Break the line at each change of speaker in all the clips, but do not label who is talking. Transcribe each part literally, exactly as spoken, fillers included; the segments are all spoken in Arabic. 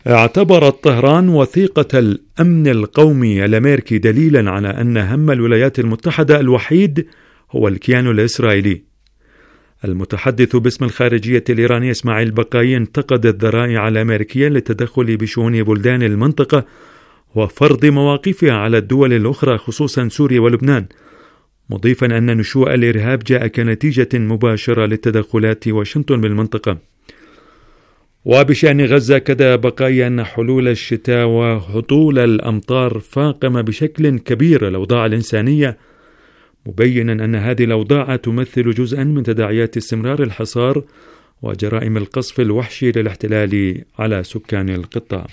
اعتبرت طهران وثيقة الأمن القومي الأمريكي دليلا على أن هم الولايات المتحدة الوحيد هو الكيان الإسرائيلي. المتحدث باسم الخارجية الإيرانية إسماعيل بقاي انتقد الذرائع الأمريكية للتدخل بشؤون بلدان المنطقة وفرض مواقفها على الدول الأخرى خصوصا سوريا ولبنان، مضيفا أن نشوء الإرهاب جاء كنتيجة مباشرة للتدخلات واشنطن بالمنطقة. وبشأن غزة كذا بقايا أن حلول الشتاء وهطول الأمطار فاقم بشكل كبير الأوضاع الإنسانية، مبينا أن هذه الأوضاع تمثل جزءا من تداعيات استمرار الحصار وجرائم القصف الوحشي للاحتلال على سكان القطاع.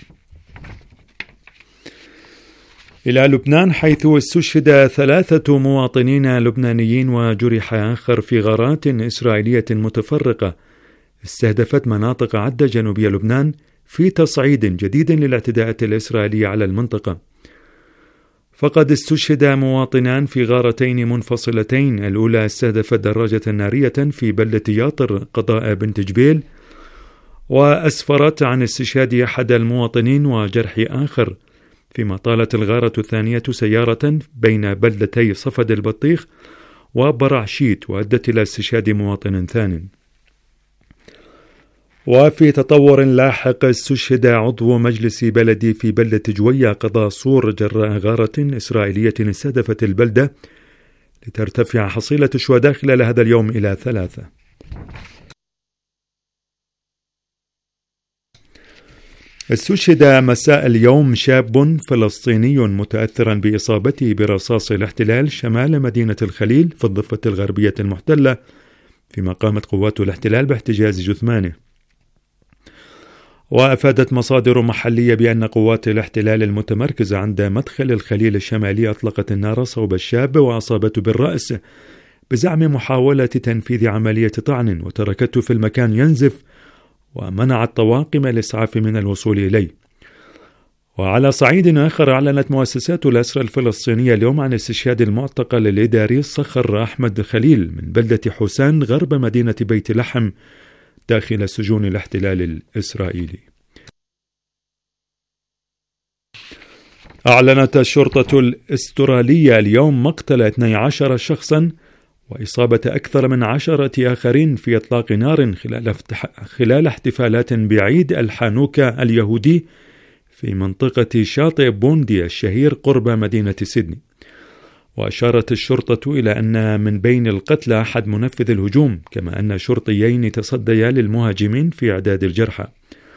إلى لبنان، حيث استشهد ثلاثة مواطنين لبنانيين وجرح آخر في غارات إسرائيلية متفرقة استهدفت مناطق عدة جنوبية لبنان في تصعيد جديد للاعتداءات الإسرائيلية على المنطقة. فقد استشهد مواطنان في غارتين منفصلتين، الأولى استهدفت دراجة نارية في بلدة ياطر قضاء بنت جبيل، وأسفرت عن استشهاد أحد المواطنين وجرح آخر، فيما طالت الغارة الثانية سيارة بين بلدتي صفد البطيخ وبرعشيت وأدت إلى استشهاد مواطن ثانٍ. وفي تطور لاحق استشهد عضو مجلس بلدي في بلدة جوية قضاء صور جراء غارة إسرائيلية استهدفت البلدة لترتفع حصيلة الشهداء خلال هذا اليوم إلى ثلاثة. استشهد مساء اليوم شاب فلسطيني متأثرا بإصابته برصاص الاحتلال شمال مدينة الخليل في الضفة الغربية المحتلة، فيما قامت قوات الاحتلال باحتجاز جثمانه. وأفادت مصادر محلية بأن قوات الاحتلال المتمركزة عند مدخل الخليل الشمالي أطلقت النار صوب الشاب وأصابته بالرأس بزعم محاولة تنفيذ عملية طعن، وتركته في المكان ينزف ومنعت طواقم الإسعاف من الوصول إليه. وعلى صعيد آخر، أعلنت مؤسسات الأسرى الفلسطينية اليوم عن استشهاد المعتقل الإداري صخر أحمد خليل من بلدة حسان غرب مدينة بيت لحم داخل سجون الاحتلال الإسرائيلي. أعلنت الشرطة الأسترالية اليوم مقتل اثني عشر شخصا وإصابة أكثر من عشرة آخرين في إطلاق نار خلال, افتح... خلال احتفالات بعيد الحانوكا اليهودي في منطقة شاطئ بوندي الشهير قرب مدينة سيدني. وأشارت الشرطة إلى أن من بين القتلى أحد منفذ الهجوم، كما أن شرطيين تصديا للمهاجمين في إعداد الجرحى.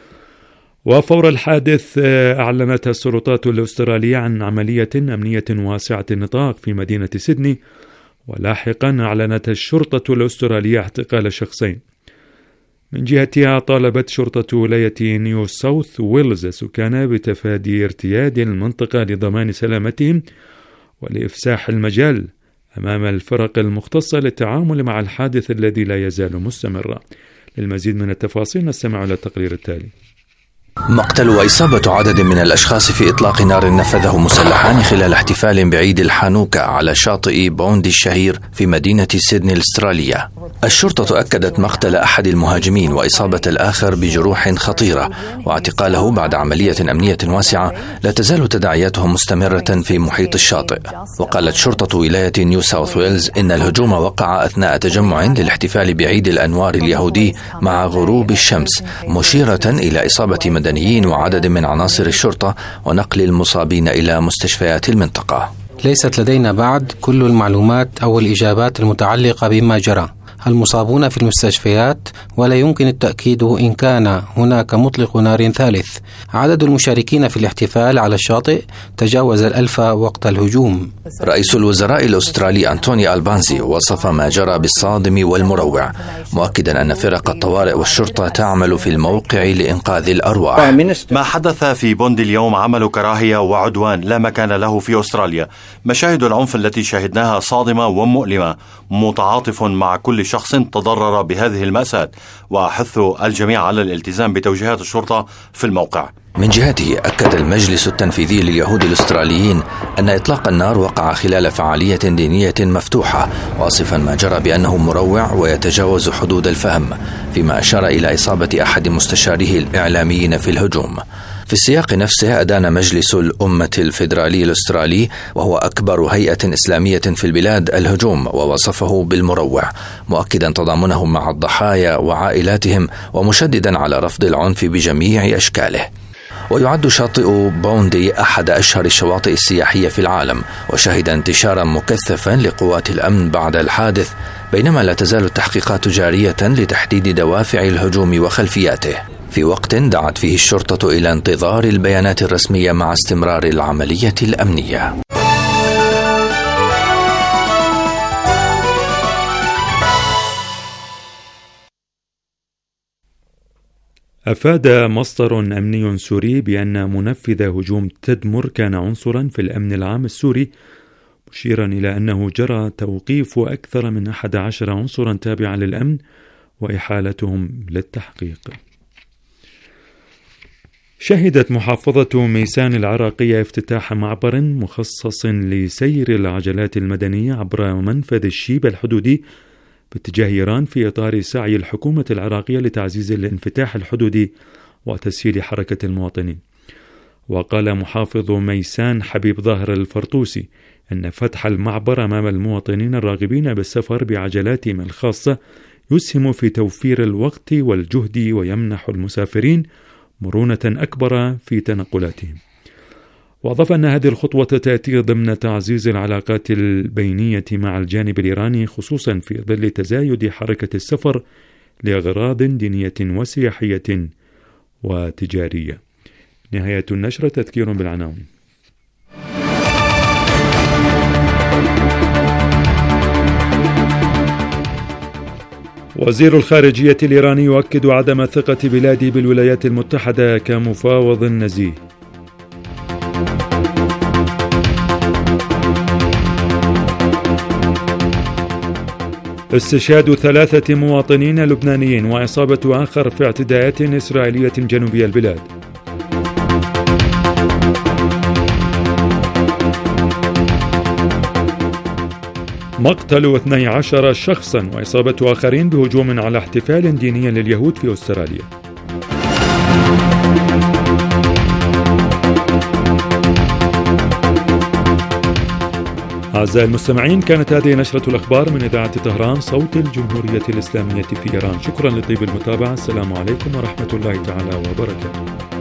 وفور الحادث أعلنت السلطات الأسترالية عن عملية أمنية واسعة النطاق في مدينة سيدني، ولاحقا أعلنت الشرطة الأسترالية اعتقال شخصين. من جهتها طالبت شرطة ولاية نيو ساوث ويلز سكانها بتفادي ارتياد المنطقة لضمان سلامتهم ولإفساح المجال أمام الفرق المختصة للتعامل مع الحادث الذي لا يزال مستمرا. للمزيد من التفاصيل نستمع إلى التقرير التالي.
مقتل وإصابة عدد من الأشخاص في إطلاق نار نفذه مسلحان خلال احتفال بعيد الحانوكا على شاطئ بوندي الشهير في مدينة سيدني الأسترالية. الشرطة أكدت مقتل أحد المهاجمين وإصابة الآخر بجروح خطيرة واعتقاله بعد عملية أمنية واسعة لا تزال تداعياتها مستمرة في محيط الشاطئ. وقالت شرطة ولاية نيو ساوث ويلز إن الهجوم وقع أثناء تجمع للاحتفال بعيد الأنوار اليهودي مع غروب الشمس، مشيرة إلى إصابة مدنيين وعدد من عناصر الشرطة ونقل المصابين إلى مستشفيات المنطقة.
ليست لدينا بعد كل المعلومات أو الإجابات المتعلقة بما جرى. المصابون في المستشفيات ولا يمكن التأكيد إن كان هناك مطلق نار ثالث. عدد المشاركين في الاحتفال على الشاطئ تجاوز الألف وقت الهجوم.
رئيس الوزراء الأسترالي أنتوني ألبانزي وصف ما جرى بالصادم والمروع، مؤكدا أن فرق الطوارئ والشرطة تعمل في الموقع لإنقاذ الأرواح.
ما حدث في بوندي اليوم عمل كراهية وعدوان لا مكان له في أستراليا. مشاهد العنف التي شاهدناها صادمة ومؤلمة. متعاطف مع كل شخص تضرر بهذه المأساة، وأحث الجميع على الالتزام بتوجيهات الشرطة في الموقع.
من جهته أكد المجلس التنفيذي لليهود الأستراليين أن إطلاق النار وقع خلال فعالية دينية مفتوحة، واصفا ما جرى بأنه مروع ويتجاوز حدود الفهم، فيما أشار إلى إصابة أحد مستشاريه الإعلاميين في الهجوم. في السياق نفسه أدان مجلس الأمة الفيدرالي الأسترالي، وهو أكبر هيئة إسلامية في البلاد، الهجوم ووصفه بالمروع، مؤكدا تضامنهم مع الضحايا وعائلاتهم ومشددا على رفض العنف بجميع أشكاله. ويعد شاطئ بوندي أحد أشهر الشواطئ السياحية في العالم، وشهد انتشارا مكثفا لقوات الأمن بعد الحادث، بينما لا تزال التحقيقات جارية لتحديد دوافع الهجوم وخلفياته، في وقت دعت فيه الشرطة إلى انتظار البيانات الرسمية مع استمرار العملية الأمنية.
أفاد مصدر أمني سوري بأن منفذ هجوم تدمر كان عنصرا في الأمن العام السوري، مشيرا إلى أنه جرى توقيف أكثر من أحد عشر عنصرا تابعا للأمن وإحالتهم للتحقيق. شهدت محافظة ميسان العراقية افتتاح معبر مخصص لسير العجلات المدنية عبر منفذ الشيبة الحدودي باتجاه إيران، في إطار سعي الحكومة العراقية لتعزيز الانفتاح الحدودي وتسهيل حركة المواطنين. وقال محافظ ميسان حبيب ظاهر الفرطوسي أن فتح المعبر أمام المواطنين الراغبين بالسفر بعجلاتهم الخاصة يسهم في توفير الوقت والجهد ويمنح المسافرين مرونة أكبر في تنقلاتهم. وأضاف أن هذه الخطوة تأتي ضمن تعزيز العلاقات البينية مع الجانب الإيراني، خصوصا في ظل تزايد حركة السفر لأغراض دينية وسياحية وتجارية. نهاية النشرة. تذكير بالعناوين. وزير الخارجية الإيراني يؤكد عدم ثقة بلاده بالولايات المتحدة كمفاوض نزيه. استشهاد ثلاثة مواطنين لبنانيين وإصابة آخر في اعتداءات إسرائيلية جنوبي البلاد. مقتل اثني عشر شخصا وإصابة آخرين بهجوم على احتفال ديني لليهود في أستراليا. أعزائي المستمعين، كانت هذه نشرة الأخبار من إذاعة طهران صوت الجمهورية الإسلامية في إيران. شكرا لطيب المتابعة. السلام عليكم ورحمة الله تعالى وبركاته.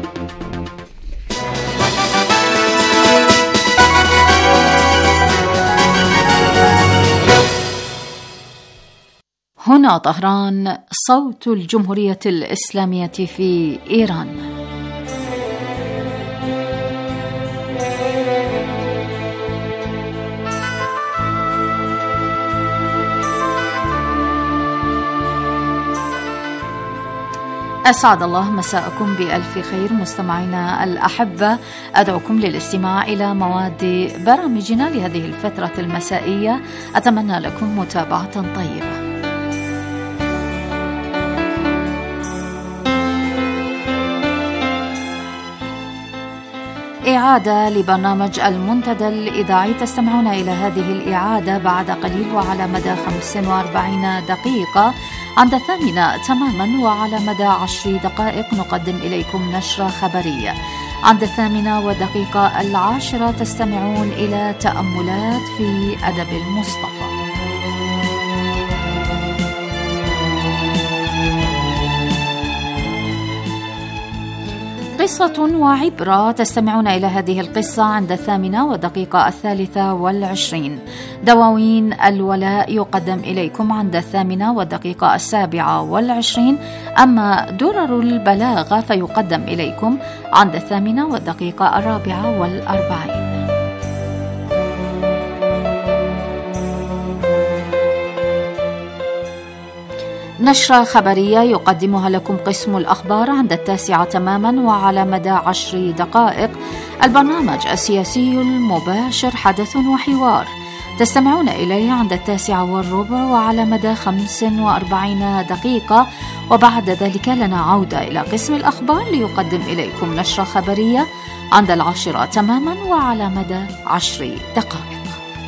هنا طهران صوت الجمهورية الإسلامية في إيران. أسعد الله مساءكم بألف خير مستمعينا الأحبة. أدعوكم للاستماع إلى مواد برامجنا لهذه الفترة المسائية. أتمنى لكم متابعة طيبة. إعادة لبرنامج المنتدى الإذاعي. تستمعون إلى هذه الإعادة بعد قليل وعلى مدى خمس وأربعين دقيقة. عند الثامنة تماما وعلى مدى عشر دقائق نقدم إليكم نشرة خبرية. عند الثامنة والدقيقة العاشرة تستمعون إلى تأملات في أدب المصطفى. قصة وعبرة. تستمعون إلى هذه القصة عند الثامنة والدقيقة الثالثة والعشرين. دواوين الولاء يقدم إليكم عند الثامنة والدقيقة السابعة والعشرين. أما درر البلاغة فيقدم إليكم عند الثامنة والدقيقة الرابعة والأربعين. نشرة خبرية يقدمها لكم قسم الأخبار عند التاسعة تماما وعلى مدى عشر دقائق. البرنامج السياسي المباشر حدث وحوار. تستمعون إليه عند التاسعة والربع وعلى مدى خمس وأربعين دقيقة، وبعد ذلك لنا عودة إلى قسم الأخبار ليقدم إليكم نشرة خبرية عند العاشرة تماما وعلى مدى عشر دقائق.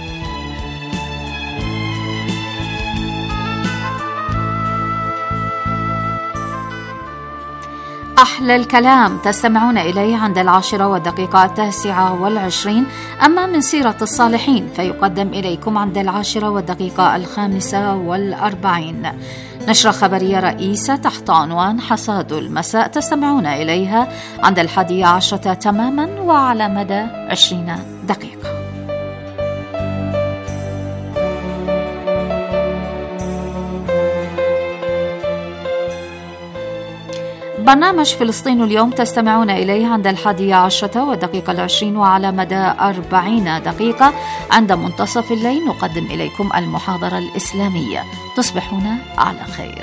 أحلى الكلام تستمعون إليه عند العاشرة والدقيقة التاسعة والعشرين. أما من سيرة الصالحين فيقدم إليكم عند العاشرة والدقيقة الخامسة والأربعين. نشرة خبرية رئيسة تحت عنوان حصاد المساء تستمعون إليها عند الحادية عشرة تماما وعلى مدى عشرين دقيقة. برنامج فلسطين اليوم تستمعون إليه عند الحادية عشرة والدقيقة العشرين وعلى مدى أربعين دقيقة. عند منتصف الليل نقدم إليكم المحاضرة الإسلامية. تصبحون على خير.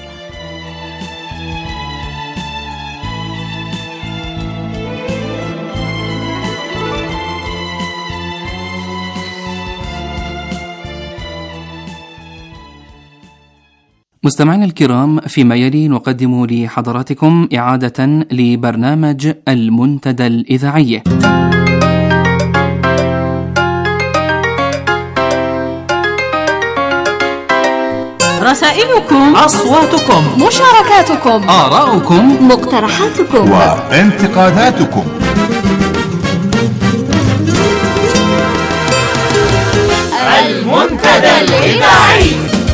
مستمعينا الكرام، فيما يلي نقدم لحضراتكم إعادة لبرنامج المنتدى الإذاعي.
رسائلكم، أصواتكم،
مشاركاتكم،
آراؤكم،
مقترحاتكم
وانتقاداتكم.
المنتدى الإذاعي.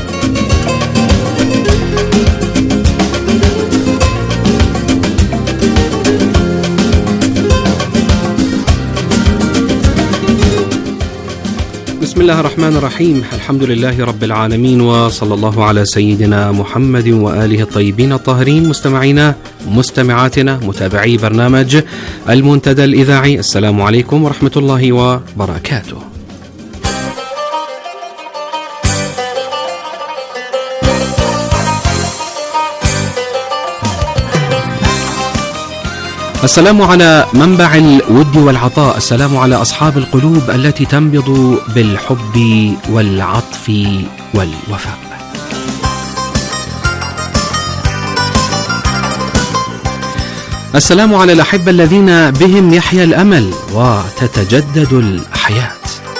بسم الله الرحمن الرحيم. الحمد لله رب العالمين، وصلى الله على سيدنا محمد وآله الطيبين الطاهرين. مستمعينا مستمعاتنا متابعي برنامج المنتدى الإذاعي، السلام عليكم ورحمة الله وبركاته. السلام على منبع الود والعطاء، السلام على أصحاب القلوب التي تنبض بالحب والعطف والوفاء. السلام على الأحبة الذين بهم يحيا الأمل وتتجدد الحياة.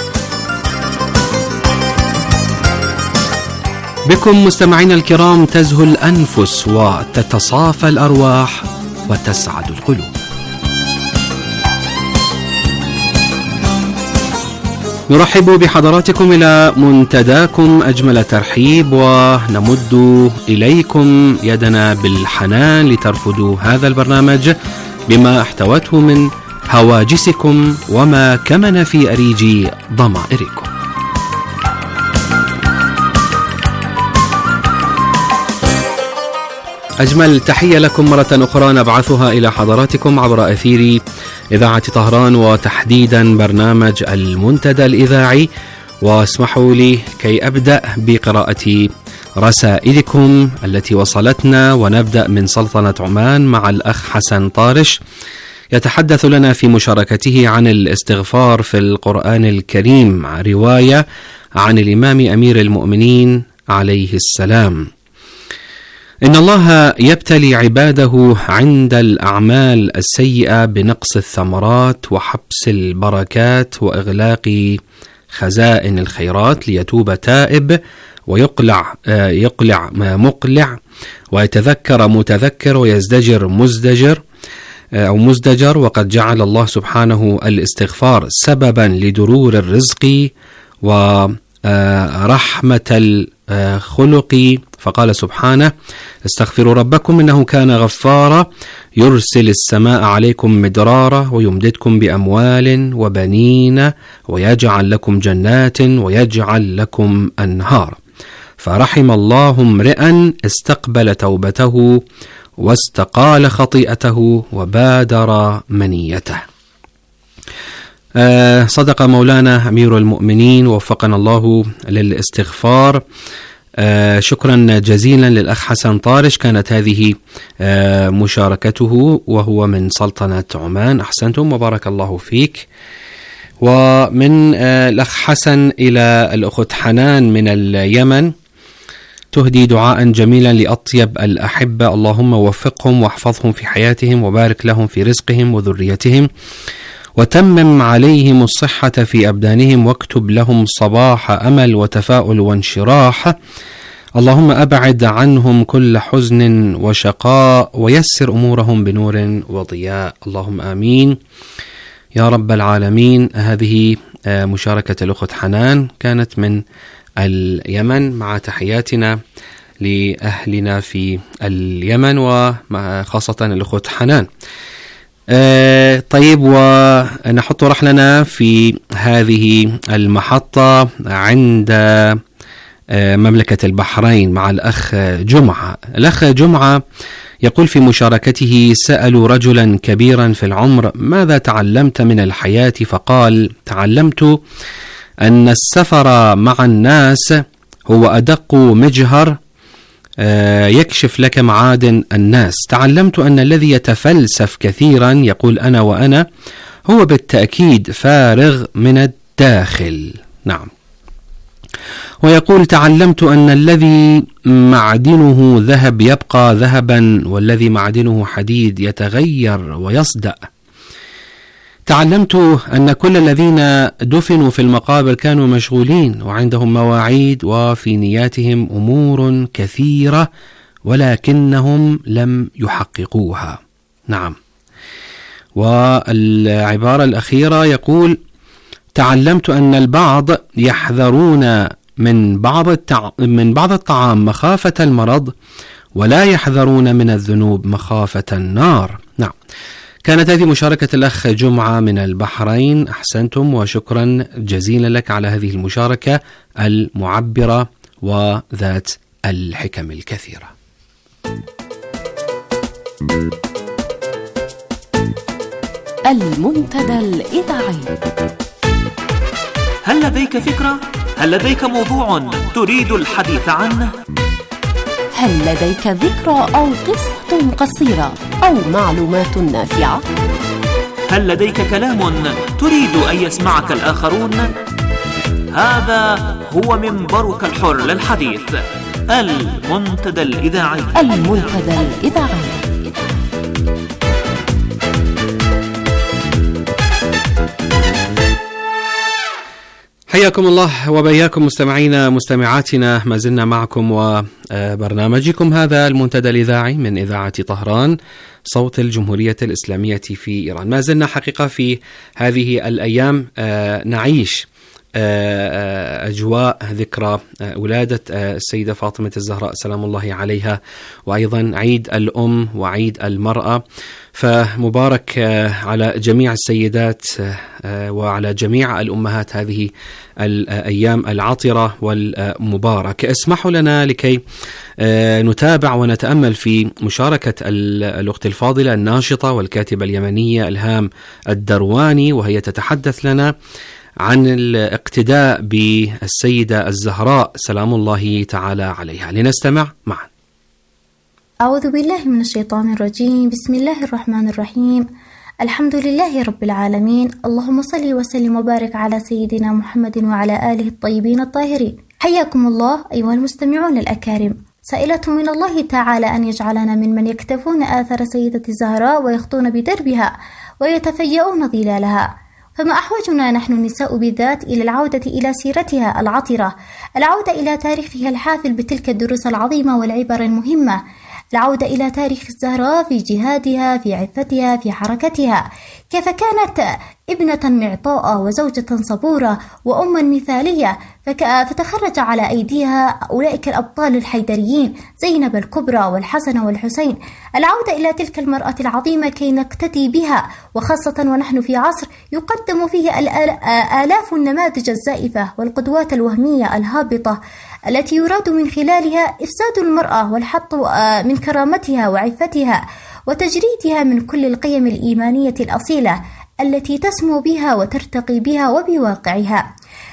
بكم مستمعين الكرام تزهو الأنفس وتتصافى الأرواح وتسعد القلوب. نرحب بحضراتكم إلى منتداكم أجمل ترحيب، ونمد إليكم يدنا بالحنان لترفضوا هذا البرنامج بما احتوته من هواجسكم وما كمن في أريج ضمائركم. أجمل تحية لكم مرة أخرى نبعثها إلى حضراتكم عبر أثير إذاعة طهران، وتحديدا برنامج المنتدى الإذاعي. واسمحوا لي كي أبدأ بقراءة رسائلكم التي وصلتنا، ونبدأ من سلطنة عمان مع الأخ حسن طارش، يتحدث لنا في مشاركته عن الاستغفار في القرآن الكريم، رواية عن الإمام أمير المؤمنين عليه السلام. إن الله يبتلي عباده عند الأعمال السيئة بنقص الثمرات وحبس البركات وإغلاق خزائن الخيرات، ليتوب تائب ويقلع يقلع مقلع، ويتذكر متذكر، ويزدجر مزدجر أو مزدجر. وقد جعل الله سبحانه الاستغفار سببا لدرور الرزق ورحمة الخلق، فقال سبحانه: استغفروا ربكم إنه كان غفارا يرسل السماء عليكم مدرارا ويمددكم بأموال وبنين ويجعل لكم جنات ويجعل لكم أنهار. فرحم الله امرئا استقبل توبته واستقال خطيئته وبادر منيته. آه صدق مولانا أمير المؤمنين، وفقنا الله للاستغفار. آه شكرا جزيلا للأخ حسن طارش، كانت هذه آه مشاركته وهو من سلطنة عمان. أحسنتم وبارك الله فيك. ومن الأخ حسن إلى الأخت حنان من اليمن تهدي دعاء جميلا لأطيب الأحبة، اللهم وفقهم واحفظهم في حياتهم وبارك لهم في رزقهم وذريتهم وتمم عليهم الصحة في أبدانهم واكتب لهم صباح أمل وتفاؤل وانشراح، اللهم أبعد عنهم كل حزن وشقاء ويسر أمورهم بنور وضياء، اللهم آمين يا رب العالمين. هذه مشاركة الأخت حنان كانت من اليمن، مع تحياتنا لأهلنا في اليمن وخاصة الأخت حنان. آه طيب، ونحط رحلنا في هذه المحطة عند آه مملكة البحرين مع الأخ جمعة. الأخ جمعة يقول في مشاركته: سألوا رجلا كبيرا في العمر ماذا تعلمت من الحياة؟ فقال: تعلمت أن السفر مع الناس هو أدق مجهر يكشف لك معادن الناس. تعلمت أن الذي يتفلسف كثيرا يقول أنا وأنا هو بالتأكيد فارغ من الداخل. نعم. ويقول: تعلمت أن الذي معدنه ذهب يبقى ذهبا والذي معدنه حديد يتغير ويصدأ. تعلمت أن كل الذين دفنوا في المقابر كانوا مشغولين وعندهم مواعيد وفي نياتهم أمور كثيرة ولكنهم لم يحققوها. نعم. والعبارة الأخيرة يقول: تعلمت أن البعض يحذرون من بعض التع... من بعض الطعام مخافة المرض ولا يحذرون من الذنوب مخافة النار. نعم. كانت هذه مشاركة الأخ جمعة من البحرين. أحسنتم وشكرا جزيلا لك على هذه المشاركة المعبرة وذات الحكم الكثيرة.
المنتدى الإذاعي.
هل لديك فكرة؟ هل لديك موضوع تريد الحديث عنه؟
هل لديك ذكرى أو قصة قصيرة أو معلومات نافعة؟
هل لديك كلام تريد أن يسمعك الآخرون؟ هذا هو منبرك الحر للحديث، المنتدى الإذاعي.
المنتدى الإذاعي.
حياكم الله وبياكم مستمعينا مستمعاتنا، ما زلنا معكم وبرنامجكم هذا المنتدى الإذاعي من إذاعة طهران صوت الجمهورية الإسلامية في إيران. ما زلنا حقيقة في هذه الأيام نعيش أجواء ذكرى ولادة السيدة فاطمة الزهراء سلام الله عليها، وأيضا عيد الأم وعيد المرأة، فمبارك على جميع السيدات وعلى جميع الأمهات هذه الأيام العطرة والمبارك. اسمحوا لنا لكي نتابع ونتأمل في مشاركة الأخت الفاضلة الناشطة والكاتبة اليمنية إلهام الدرواني، وهي تتحدث لنا عن الاقتداء بالسيدة الزهراء سلام الله تعالى عليها. لنستمع معا.
أعوذ بالله من الشيطان الرجيم، بسم الله الرحمن الرحيم، الحمد لله رب العالمين، اللهم صل وسلم وبارك على سيدنا محمد وعلى آله الطيبين الطاهرين. حياكم الله أيها المستمعون الأكارم. سائلة من الله تعالى أن يجعلنا ممن يكتفون آثار سيدة الزهراء ويخطون بدربها ويتفيئون ظلالها. فما أحوجنا نحن النساء بالذات إلى العودة إلى سيرتها العطرة، العودة إلى تاريخها الحافل بتلك الدروس العظيمة والعبر المهمة، العودة إلى تاريخ الزهراء في جهادها، في عفتها، في حركتها، كيف كانت ابنة معطاء وزوجة صبورة وأما مثالية، فتخرج على أيديها أولئك الأبطال الحيدريين زينب الكبرى والحسن والحسين. العودة إلى تلك المرأة العظيمة كي نقتدي بها، وخاصة ونحن في عصر يقدم فيه آلاف النماذج الزائفة والقدوات الوهمية الهابطة التي يراد من خلالها إفساد المرأة والحط من كرامتها وعفتها وتجريدها من كل القيم الإيمانية الأصيلة التي تسمو بها وترتقي بها وبواقعها.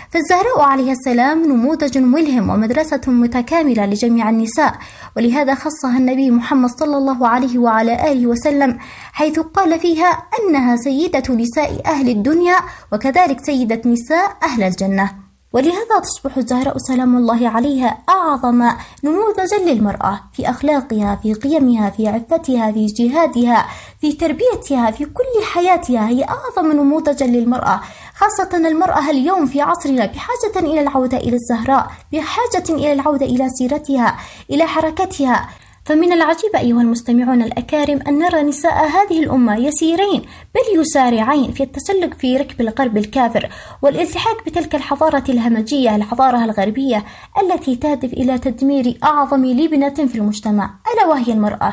فالزهراء عليها السلام نموذج ملهم ومدرسة متكاملة لجميع النساء، ولهذا خصها النبي محمد صلى الله عليه وعلى آله وسلم حيث قال فيها أنها سيدة نساء أهل الدنيا وكذلك سيدة نساء أهل الجنة. ولهذا تصبح الزهراء سلام الله عليها أعظم نموذجا للمرأة في أخلاقها، في قيمها، في عفتها، في جهادها، في تربيتها، في كل حياتها. هي أعظم نموذجا للمرأة، خاصة المرأة اليوم في عصرنا بحاجة إلى العودة إلى الزهراء، بحاجة إلى العودة إلى سيرتها، إلى حركتها. فمن العجيب أيها المستمعون الأكارم أن نرى نساء هذه الأمة يسيرين بل يسارعين في التسلق في ركب الغرب الكافر والالتحاق بتلك الحضارة الهمجية، الحضارة الغربية التي تهدف إلى تدمير أعظم لبنة في المجتمع ألا وهي المرأة.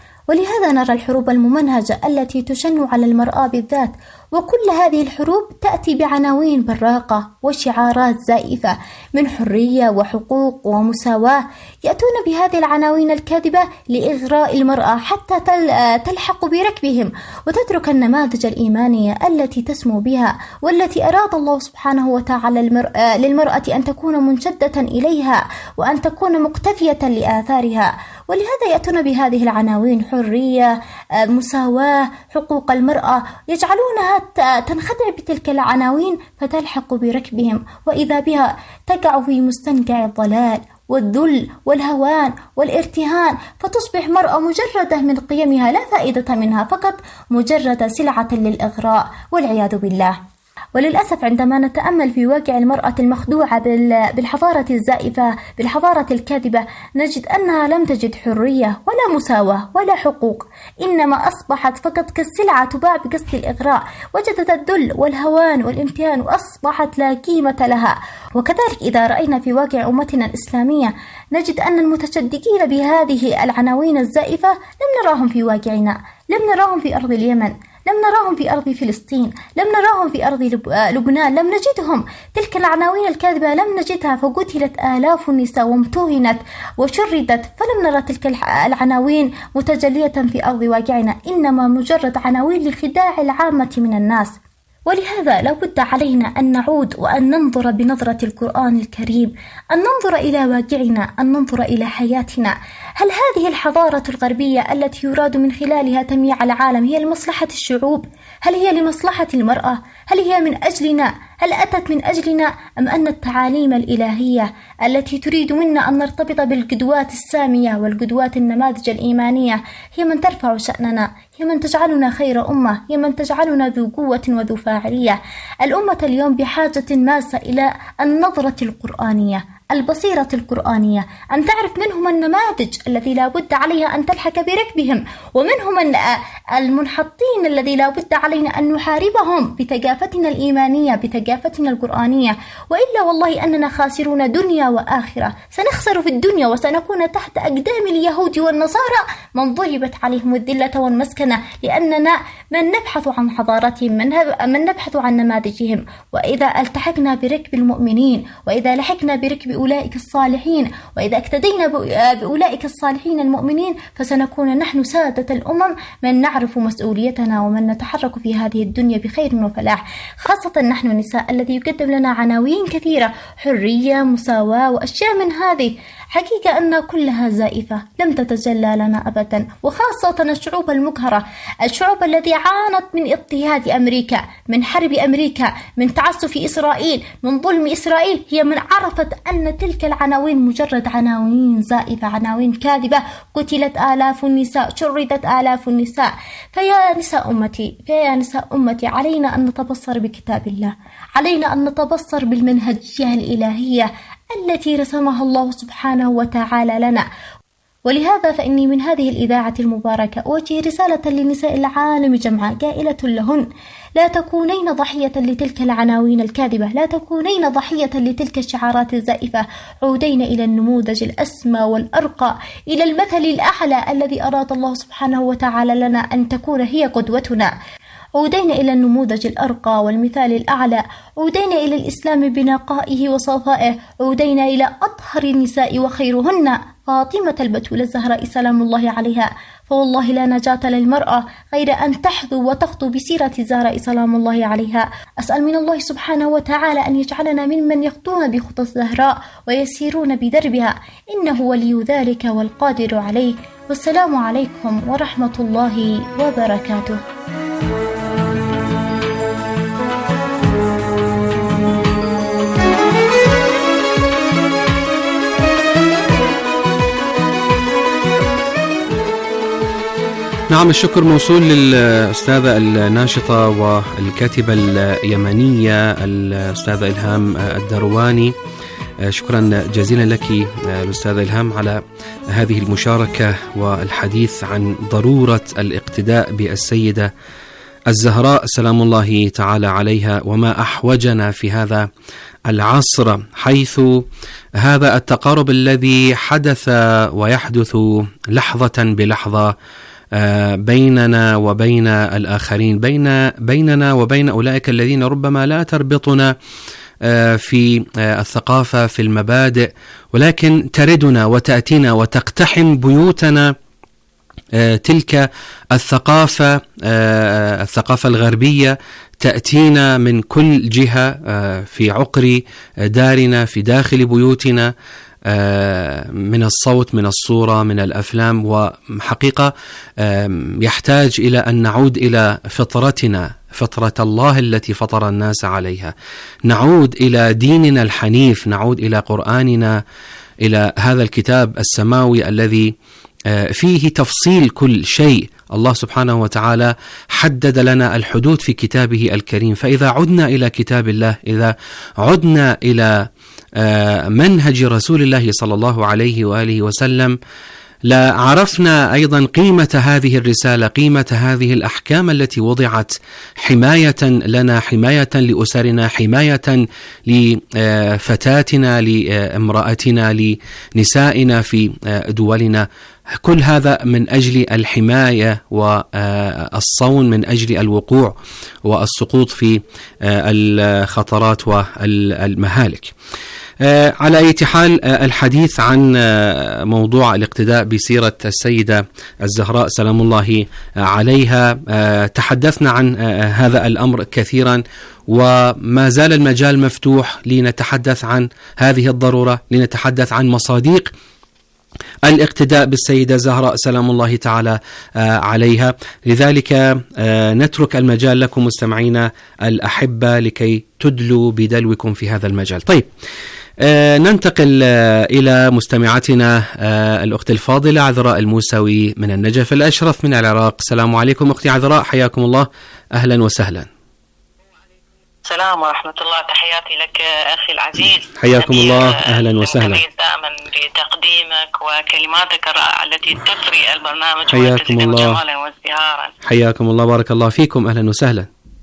ولهذا نرى الحروب الممنهجة التي تشن على المرأة بالذات، وكل هذه الحروب تأتي بعناوين براقة وشعارات زائفة من حرية وحقوق ومساواة، يأتون بهذه العناوين الكاذبة لإغراء المرأة حتى تلحق بركبهم وتترك النماذج الإيمانية التي تسمو بها والتي أراد الله سبحانه وتعالى للمرأة أن تكون منشدة إليها وأن تكون مقتفية لآثارها. ولهذا يأتون بهذه العناوين: حرية، مساواة، حقوق المرأة، يجعلونها تنخدع بتلك العناوين فتلحق بركبهم، وإذا بها تقع في مستنقع الضلال والذل والهوان والارتهان، فتصبح مرأة مجردة من قيمها لا فائدة منها، فقط مجرد سلعة للإغراء والعياذ بالله. وللأسف عندما نتأمل في واقع المرأة المخدوعة بالحضارة الزائفة، بالحضارة الكاذبة، نجد أنها لم تجد حرية ولا مساواة ولا حقوق، إنما أصبحت فقط كالسلعة تباع بقصد الإغراء، وجدت الذل والهوان والامتهان وأصبحت لا قيمة لها. وكذلك إذا رأينا في واقع أمتنا الإسلامية نجد أن المتشدقين بهذه العناوين الزائفة لم نراهم في واقعنا، لم نراهم في أرض اليمن، لم نراهم في أرض فلسطين، لم نراهم في أرض لبنان، لم نجدهم. تلك العناوين الكاذبة لم نجدها، فقتلت آلاف النساء وامتهنت وشردت، فلم نرى تلك العناوين متجلية في أرض واقعنا، إنما مجرد عناوين لخداع العامة من الناس. ولهذا لا بد علينا أن نعود وأن ننظر بنظرة القرآن الكريم، أن ننظر إلى واقعنا، أن ننظر إلى حياتنا. هل هذه الحضارة الغربية التي يراد من خلالها تمييع العالم هي لمصلحة الشعوب؟ هل هي لمصلحة المرأة؟ هل هي من أجلنا؟ هل أتت من أجلنا؟ أم أن التعاليم الإلهية التي تريد منا أن نرتبط بالقدوات السامية والقدوات النماذج الإيمانية هي من ترفع شأننا، هي من تجعلنا خير أمة، هي من تجعلنا ذو قوة وذو فاعلية؟ الأمة اليوم بحاجة ماسة إلى النظرة القرآنية، البصيرة القرآنية، أن تعرف منهم النماذج الذي لا بد عليها أن تلحق بركبهم، ومنهم المنحطين الذي لا بد علينا أن نحاربهم بثقافتنا الإيمانية، بثقافتنا القرآنية، وإلا والله أننا خاسرون دنيا وآخرة. سنخسر في الدنيا وسنكون تحت أقدام اليهود والنصارى من ضربت عليهم الذلة والمسكنة، لأننا من نبحث عن حضارتهم، من, من نبحث عن نماذجهم. وإذا التحقنا بركب المؤمنين، وإذا لحقنا بركب أولئك الصالحين، وإذا اقتدينا بأولئك الصالحين المؤمنين، فسنكون نحن سادة الأمم من نعرف مسؤوليتنا ومن نتحرك في هذه الدنيا بخير وفلاح، خاصة نحن النساء الذي يقدم لنا عناوين كثيرة: حرية، مساواة، وأشياء من هذه. حقيقة أن كلها زائفة لم تتجلى لنا أبدا، وخاصة الشعوب المقهرة، الشعوب التي عانت من اضطهاد أمريكا، من حرب أمريكا، من تعسف إسرائيل، من ظلم إسرائيل، هي من عرفت أن تلك العناوين مجرد عناوين زائفة، عناوين كاذبة. قتلت آلاف النساء، شردت آلاف النساء. فيا نساء أمتي، فيا نساء أمتي، علينا أن نتبصر بكتاب الله، علينا أن نتبصر بالمنهجية الإلهية التي رسمها الله سبحانه وتعالى لنا. ولهذا فإني من هذه الإذاعة المباركة أوجه رسالة لنساء العالم جمعاء قائلة لهن: لا تكونين ضحية لتلك العناوين الكاذبة، لا تكونين ضحية لتلك الشعارات الزائفة. عودين إلى النموذج الأسمى والأرقى، إلى المثل الأعلى الذي أراد الله سبحانه وتعالى لنا أن تكون هي قدوتنا. عودين إلى النموذج الأرقى والمثال الأعلى، عودين إلى الإسلام بنقائه وصفائه، عودين إلى أطهر النساء وخيرهن فاطمة البتول الزهراء سلام الله عليها، فوالله لا نجاة للمرأة غير أن تحذو وتخطو بسيرة الزهراء سلام الله عليها. أسأل من الله سبحانه وتعالى أن يجعلنا ممن يخطون بخطى الزهراء ويسيرون بدربها، إنه ولي ذلك والقادر عليه. والسلام عليكم ورحمة الله وبركاته.
نعم، الشكر موصول للأستاذة الناشطة والكاتبة اليمنية الأستاذة إلهام الدرواني. شكرا جزيلا لك الأستاذة إلهام على هذه المشاركة والحديث عن ضرورة الاقتداء بالسيدة الزهراء سلام الله تعالى عليها، وما أحوجنا في هذا العصر حيث هذا التقارب الذي حدث ويحدث لحظة بلحظة بيننا وبين الآخرين، بين بيننا وبين أولئك الذين ربما لا تربطنا في الثقافة في المبادئ، ولكن تردنا وتأتينا وتقتحم بيوتنا تلك الثقافة الثقافة الغربية، تأتينا من كل جهة في عقر دارنا في داخل بيوتنا، من الصوت من الصورة من الأفلام. وحقيقة يحتاج إلى أن نعود إلى فطرتنا، فطرة الله التي فطر الناس عليها، نعود إلى ديننا الحنيف، نعود إلى قرآننا، إلى هذا الكتاب السماوي الذي فيه تفصيل كل شيء. الله سبحانه وتعالى حدد لنا الحدود في كتابه الكريم. فإذا عدنا إلى كتاب الله، إذا عدنا إلى منهج رسول الله صلى الله عليه وآله وسلم، لا عرفنا أيضا قيمة هذه الرسالة، قيمة هذه الأحكام التي وضعت حماية لنا، حماية لأسرنا، حماية لفتاتنا، لامرأتنا، لنسائنا في دولنا. كل هذا من أجل الحماية والصون، من أجل الوقوع والسقوط في الخطرات والمهالك. على أي حال، الحديث عن موضوع الاقتداء بسيرة السيدة الزهراء سلام الله عليها، تحدثنا عن هذا الأمر كثيرا، وما زال المجال مفتوح لنتحدث عن هذه الضرورة، لنتحدث عن مصادق الاقتداء بالسيدة الزهراء سلام الله تعالى عليها. لذلك نترك المجال لكم مستمعينا الأحبة لكي تدلوا بدلوكم في هذا المجال. طيب، ننتقل إلى مستمعتنا الأخت الفاضلة عذراء الموسوي من النجف الأشرف من العراق. السلام عليكم أختي عذراء، حياكم الله، أهلا وسهلا.
السلام ورحمة الله، تحياتي لك أخي العزيز.
حياكم الله، أهلا وسهلا.
دائما بتقديمك وكلماتك الرائعة التي تثري البرنامج
حياكم الله،
جمالا وازدهارا.
حياكم الله، بارك الله فيكم، أهلا وسهلا.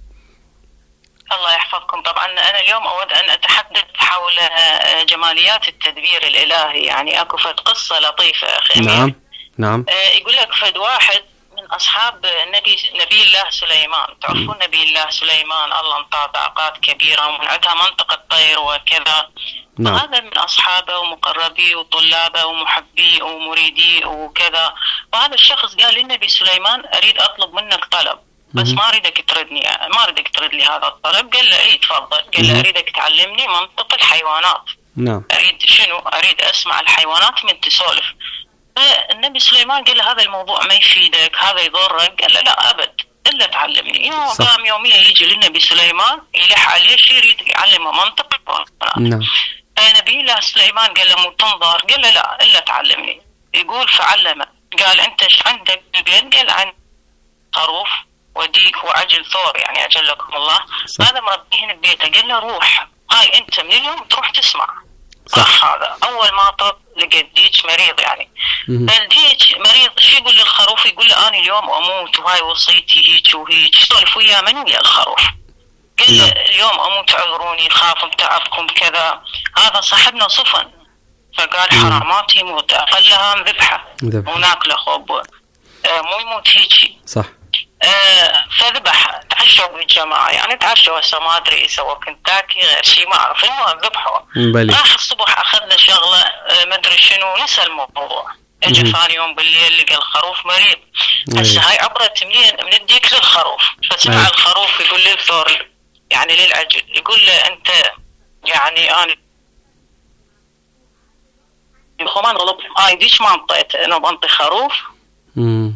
الله يحفظكم. طبعا أنا اليوم أود أن أتحدث حول جماليات التدبير الإلهي. يعني أكو فد قصة لطيفة أخي.
نعم نعم.
يقول لك فد واحد من أصحاب نبي نبي الله سليمان. تعرفون نبي الله سليمان الله انطاه طاقات كبيرة ومن عندها منطقة طير وكذا.
نعم.
هذا من أصحابه ومقربيه وطلابه ومحبيه ومريديه وكذا. وهذا الشخص قال للنبي سليمان أريد أطلب منك طلب، بس ما أريدك تردني، ما أريدك ترد لي هذا الطلب. قال له إيه تفضل. قال له أريدك تعلمني منطق الحيوانات.
نعم.
أريد شنو؟ أريد أسمع الحيوانات من تسولف. فالنبي سليمان قال له هذا الموضوع ما يفيدك، هذا يضرك. قال له لا أبد إلا تعلمني. يوم قام يوميا يجي للنبي سليمان يلح عليه شيء يريد يعلمه منطق الحيوانات.
نعم.
فنبي الله سليمان قال له مو تنظر. قال له لا إلا تعلمني. يقول فعلمه. قال أنت إيش عندك بالبيت؟ قال عن خروف وديك وعجل ثور، يعني أجلكم الله. صح. هذا مربيهن ببيته. قال له روح، هاي أنت من اليوم تروح تسمع. صح. هذا أول ما طب لقى ديك مريض يعني. فالديك مريض شو يقول للخروف؟ يقول له أنا اليوم أموت وهاي وصيتي هيك وهيك. سولف وياه من ويا الخروف. قال له اليوم أموت عذروني، خاف بتعبكم كذا. هذا صاحبنا صفن. فقال حرامات يموت، أقلها ذبحة وناكله خب، مو يموت هيك.
صح.
آه فذبح. تعشوا بالجماعة يعني، تعشوا هسه ما أدري سووا كنتاكي غير شيء ما أعرف. المهم ذبحوا. راح الصبح أخذ له شغلة آه ما أدري شنو، نسى الموضوع. اجى ثاني يوم بالليل لقى الخروف مريض. هسه هاي عبرت منين؟ من الديك للخروف. فسمع الخروف يقول للثور يعني للعجل، يقول له انت يعني انا خمان غلط اي ديش ما انطيت انا بنطي خروف.
امم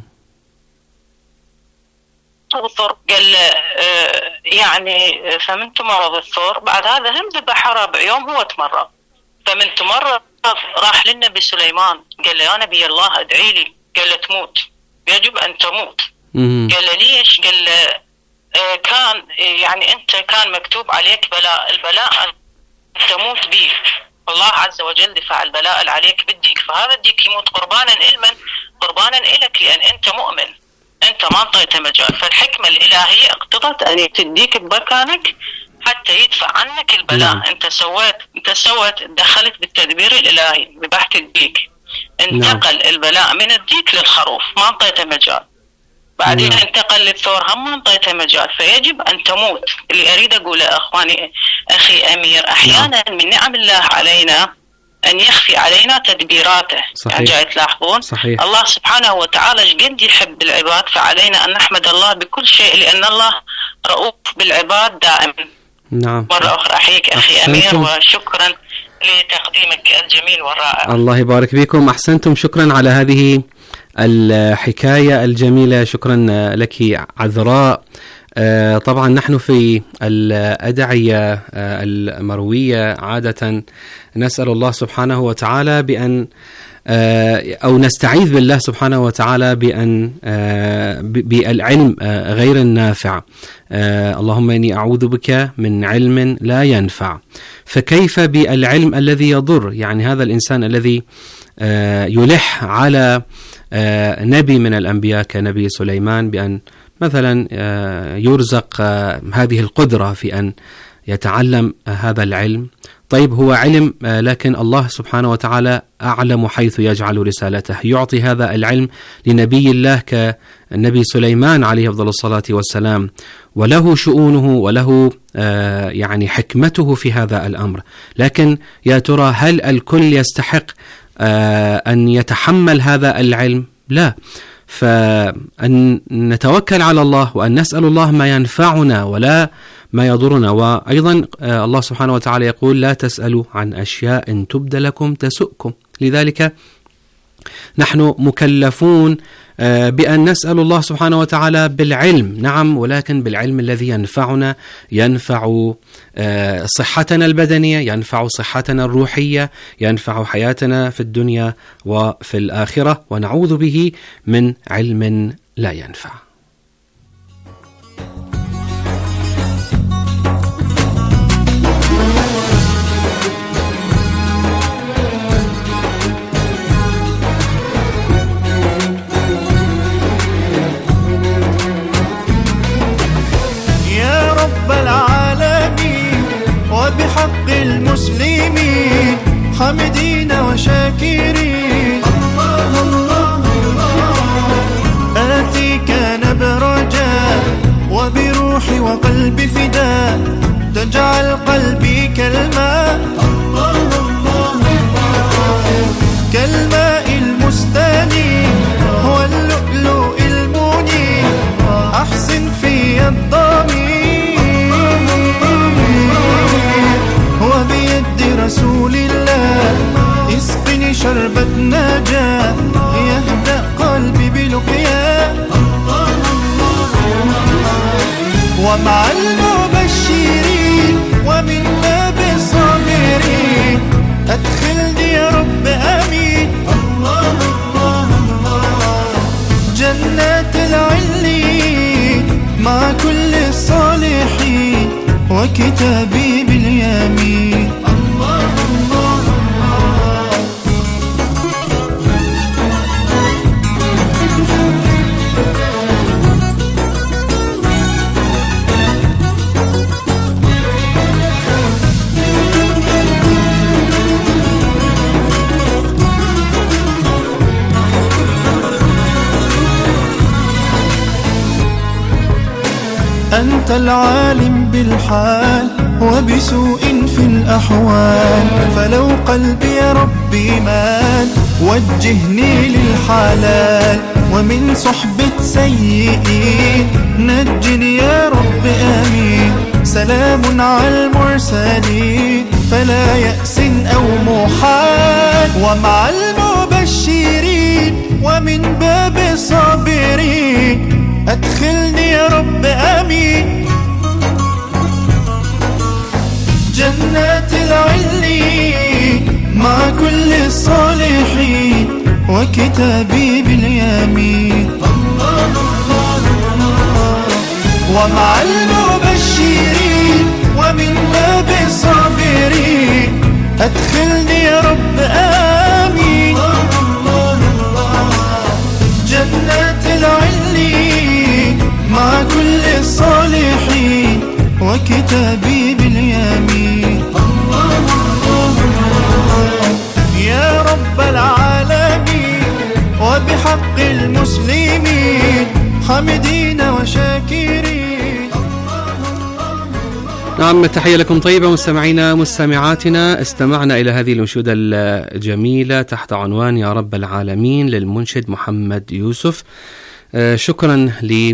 الثور قال له اه يعني فمن تمرض الثور. بعد هذا هم ذبح رابع يوم هو تمرض. فمن تمرض راح للنبي سليمان قال له يا نبي الله ادعي لي. قال له تموت، يجب ان تموت. قال له ليش؟ قال له اه كان يعني انت كان مكتوب عليك بلاء، البلاء ان تموت به. الله عز وجل دفع البلاء اللي عليك بالديك، فهذا الديك يموت قربانا لمن؟ قربانا إلك، لأن أنت مؤمن، أنت ما انطيت مجال. فالحكمة الإلهية اقتضت أن تديك بمكانك حتى يدفع عنك البلاء. نعم. أنت سويت أنت سويت دخلت بالتدبير الإلهي، ذبحت الديك، انتقل نعم. البلاء من الديك للخروف، ما انطيت مجال. بعدين نعم. انتقل للثور، هم ما انطيته مجال، فيجب أن تموت. اللي أريد أقوله أخواني أخي أمير، أحيانا نعم. من نعم الله علينا أن يخفي علينا تدبيراته. صحيح. يعني جاي تلاحظون صحيح. الله سبحانه وتعالى قد يحب العباد، فعلينا أن نحمد الله بكل شيء، لأن الله رؤوف بالعباد دائما.
نعم.
مرة أخرى أحييك أخي أحسنتم. أمير، وشكرا لتقديمك الجميل والرائع.
الله يبارك فيكم، أحسنتم، شكرا على هذه الحكاية الجميلة، شكرا لك عذراء. طبعا نحن في الأدعية المروية عادة نسأل الله سبحانه وتعالى بأن أو نستعيذ بالله سبحانه وتعالى بأن بالعلم غير النافع. اللهم إني أعوذ بك من علم لا ينفع. فكيف بالعلم الذي يضر؟ يعني هذا الإنسان الذي يلح على نبي من الأنبياء كنبي سليمان بأن مثلا يرزق هذه القدرة في أن يتعلم هذا العلم. طيب هو علم، لكن الله سبحانه وتعالى أعلم حيث يجعل رسالته، يعطي هذا العلم لنبي الله كنبي سليمان عليه أفضل الصلاة والسلام، وله شؤونه وله يعني حكمته في هذا الأمر. لكن يا ترى هل الكل يستحق أن يتحمل هذا العلم؟ لا. فأن نتوكل على الله وأن نسأل الله ما ينفعنا ولا ما يضرنا. وأيضا الله سبحانه وتعالى يقول لا تسألوا عن أشياء تبد لكم تسؤكم. لذلك نحن مكلفون بأن نسأل الله سبحانه وتعالى بالعلم، نعم، ولكن بالعلم الذي ينفعنا، ينفع صحتنا البدنية، ينفع صحتنا الروحية، ينفع حياتنا في الدنيا وفي الآخرة، ونعوذ به من علم لا ينفع.
وبحق المسلمين حامدين وشاكرين، الله الله الله آتيك نبرجا وبروحي وقلبي فداء، تجعل قلبي كالماء، الله الله الله كالماء المستني واللؤلؤ المني، أحسن في الضمير وبيد رسول الله، اسقني شربة نجاة يهدأ قلبي بلقياه، ومع المبشرين ومن باب الصابرين أدخلني يا رب آمين، الله الله الله جنات العليين مع كل الصالحين وكتابي باليمين، الله الله الله أنت العالم بالحال وبسوء في الأمر الأحوال. فلو قلبي يا ربي مال وجهني للحلال، ومن صحبة سيئين نجني يا رب آمين. سلام على المرسلين فلا يأس أو محال، ومع المبشرين ومن باب الصابرين أدخلني يا رب آمين. جنات العليين مع كل الصالحين وكتابي باليمين. ومع المبشرين ومن باب الصابرين أدخلني يا رب آمين. جنات العليين مع كل الصالحين وكتابي باليمين. يا رب العالمين وبحق المسلمين حمدين وشاكرين.
نعم، تحية لكم طيبة مستمعينا مستمعاتنا. استمعنا إلى هذه الأنشودة الجميلة تحت عنوان يا رب العالمين للمنشد محمد يوسف. شكرا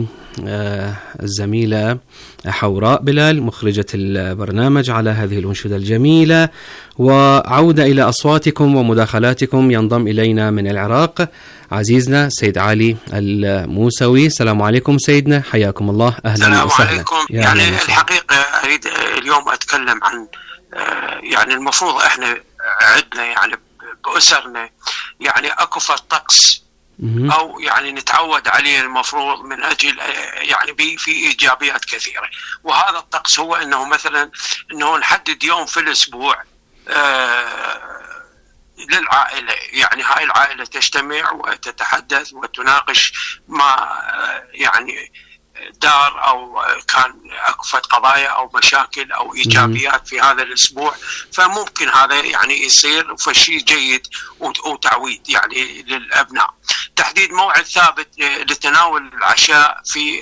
للزميلة حوراء بلال مخرجة البرنامج على هذه الأنشودة الجميلة. وعودة إلى أصواتكم ومداخلاتكم. ينضم إلينا من العراق عزيزنا سيد علي الموسوي. السلام عليكم سيدنا، حياكم الله، أهلا وسهلا.
عليكم. يعني الحقيقة أريد اليوم أتكلم عن يعني المفروض إحنا عدنا يعني بأسرنا يعني أكف الطقس أو يعني نتعود عليه المفروض من أجل يعني بي في إيجابيات كثيرة. وهذا الطقس هو أنه مثلا أنه نحدد يوم في الأسبوع آه للعائلة، يعني هاي العائلة تجتمع وتتحدث وتناقش ما يعني دار أو كان أكفت قضايا أو مشاكل أو إيجابيات في هذا الأسبوع. فممكن هذا يعني يصير فشي جيد وتعويد يعني للأبناء. تحديد موعد ثابت لتناول العشاء في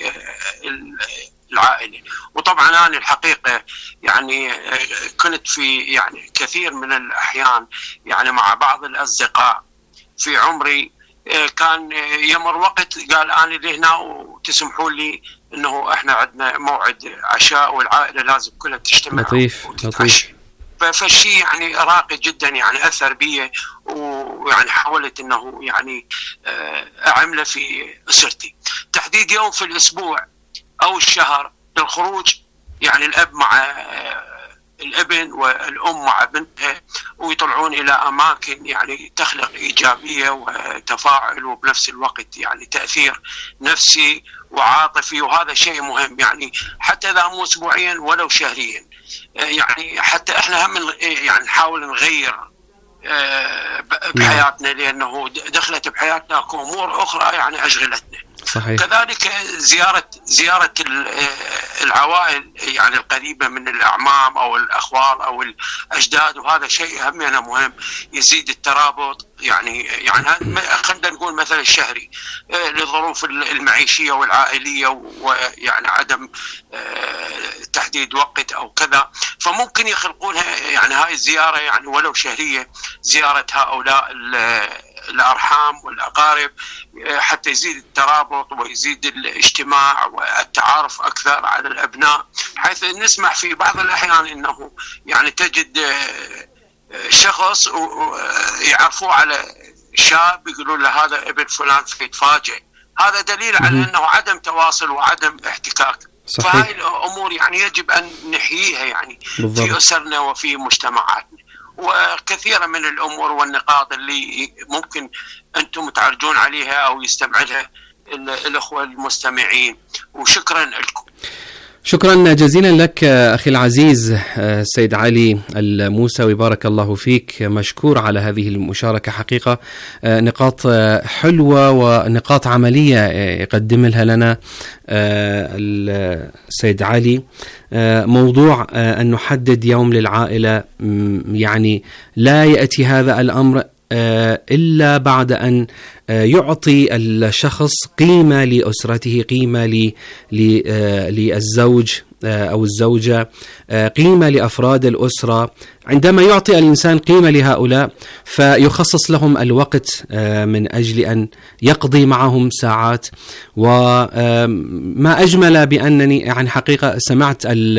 العائلة. وطبعا أنا الحقيقة يعني كنت في يعني كثير من الأحيان يعني مع بعض الأصدقاء في عمري كان يمر وقت قال أنا لهنا وتسمحوا لي إنه إحنا عندنا موعد عشاء والعائلة لازم كلها تجتمع.
لطيف لطيف.
فالشيء يعني راقي جدا يعني أثر بي، ويعني حاولت إنه يعني أعمله في أسرتي. تحديد يوم في الأسبوع أو الشهر للخروج، يعني الأب مع الابن والأم مع بنتها ويطلعون إلى أماكن يعني تخلق إيجابية وتفاعل وبنفس الوقت يعني تأثير نفسي وعاطفي. وهذا شيء مهم يعني حتى إذا مو أسبوعيا ولو شهريا. يعني حتى إحنا هم يعني نحاول نغير بحياتنا لأنه دخلت بحياتنا أمور أخرى يعني أشغلتنا.
صحيح.
كذلك زيارة زيارة العوائل يعني القريبة من الأعمام أو الأخوال أو الأجداد، وهذا شيء هم يعني مهم يزيد الترابط يعني يعني خلينا نقول مثلا الشهري للظروف المعيشية والعائلية ويعني عدم تحديد وقت أو كذا. فممكن يخلقونها يعني هاي الزيارة يعني ولو شهرية، زيارة هؤلاء الأرحام والأقارب حتى يزيد الترابط ويزيد الاجتماع والتعارف أكثر على الأبناء. حيث نسمح في بعض الأحيان أنه يعني تجد شخص يعرفوه على شاب يقولون له هذا ابن فلان فيتفاجئ. هذا دليل على أنه عدم تواصل وعدم احتكاك. صحيح. فهاي الأمور يعني يجب أن نحييها يعني بالضبط. في أسرنا وفي مجتمعاتنا. وكثيرا من الأمور والنقاط اللي ممكن أنتم تعرجون عليها أو يستمع لها الأخوة المستمعين. وشكرا لكم.
شكرا جزيلا لك أخي العزيز السيد علي الموسوي، بارك الله فيك، مشكور على هذه المشاركة. حقيقة نقاط حلوة ونقاط عملية يقدم لها لنا السيد علي. موضوع أن نحدد يوم للعائلة، يعني لا يأتي هذا الأمر إلا بعد أن يعطي الشخص قيمة لأسرته، قيمة للزوج أو الزوجة، قيمة لأفراد الأسرة. عندما يعطي الإنسان قيمة لهؤلاء فيخصص لهم الوقت من أجل أن يقضي معهم ساعات. وما أجمل بأنني يعني حقيقة سمعت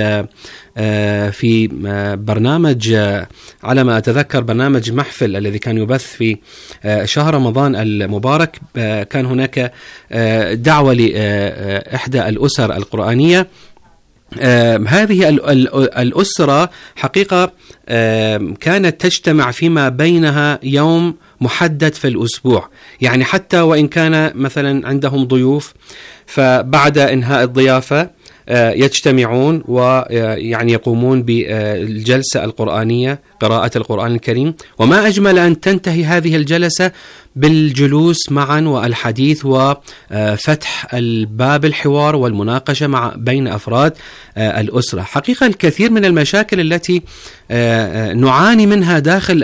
في برنامج، على ما أتذكر برنامج محفل الذي كان يبث في شهر رمضان المبارك، كان هناك دعوة لإحدى الأسر القرآنية. آه هذه الأسرة حقيقة آه كانت تجتمع فيما بينها يوم محدد في الأسبوع، يعني حتى وإن كان مثلا عندهم ضيوف، فبعد إنهاء الضيافة آه يجتمعون ويعني يقومون بالجلسة القرآنية، قراءة القرآن الكريم. وما أجمل أن تنتهي هذه الجلسة بالجلوس معا والحديث وفتح الباب الحوار والمناقشة مع بين أفراد الأسرة. حقيقة الكثير من المشاكل التي نعاني منها داخل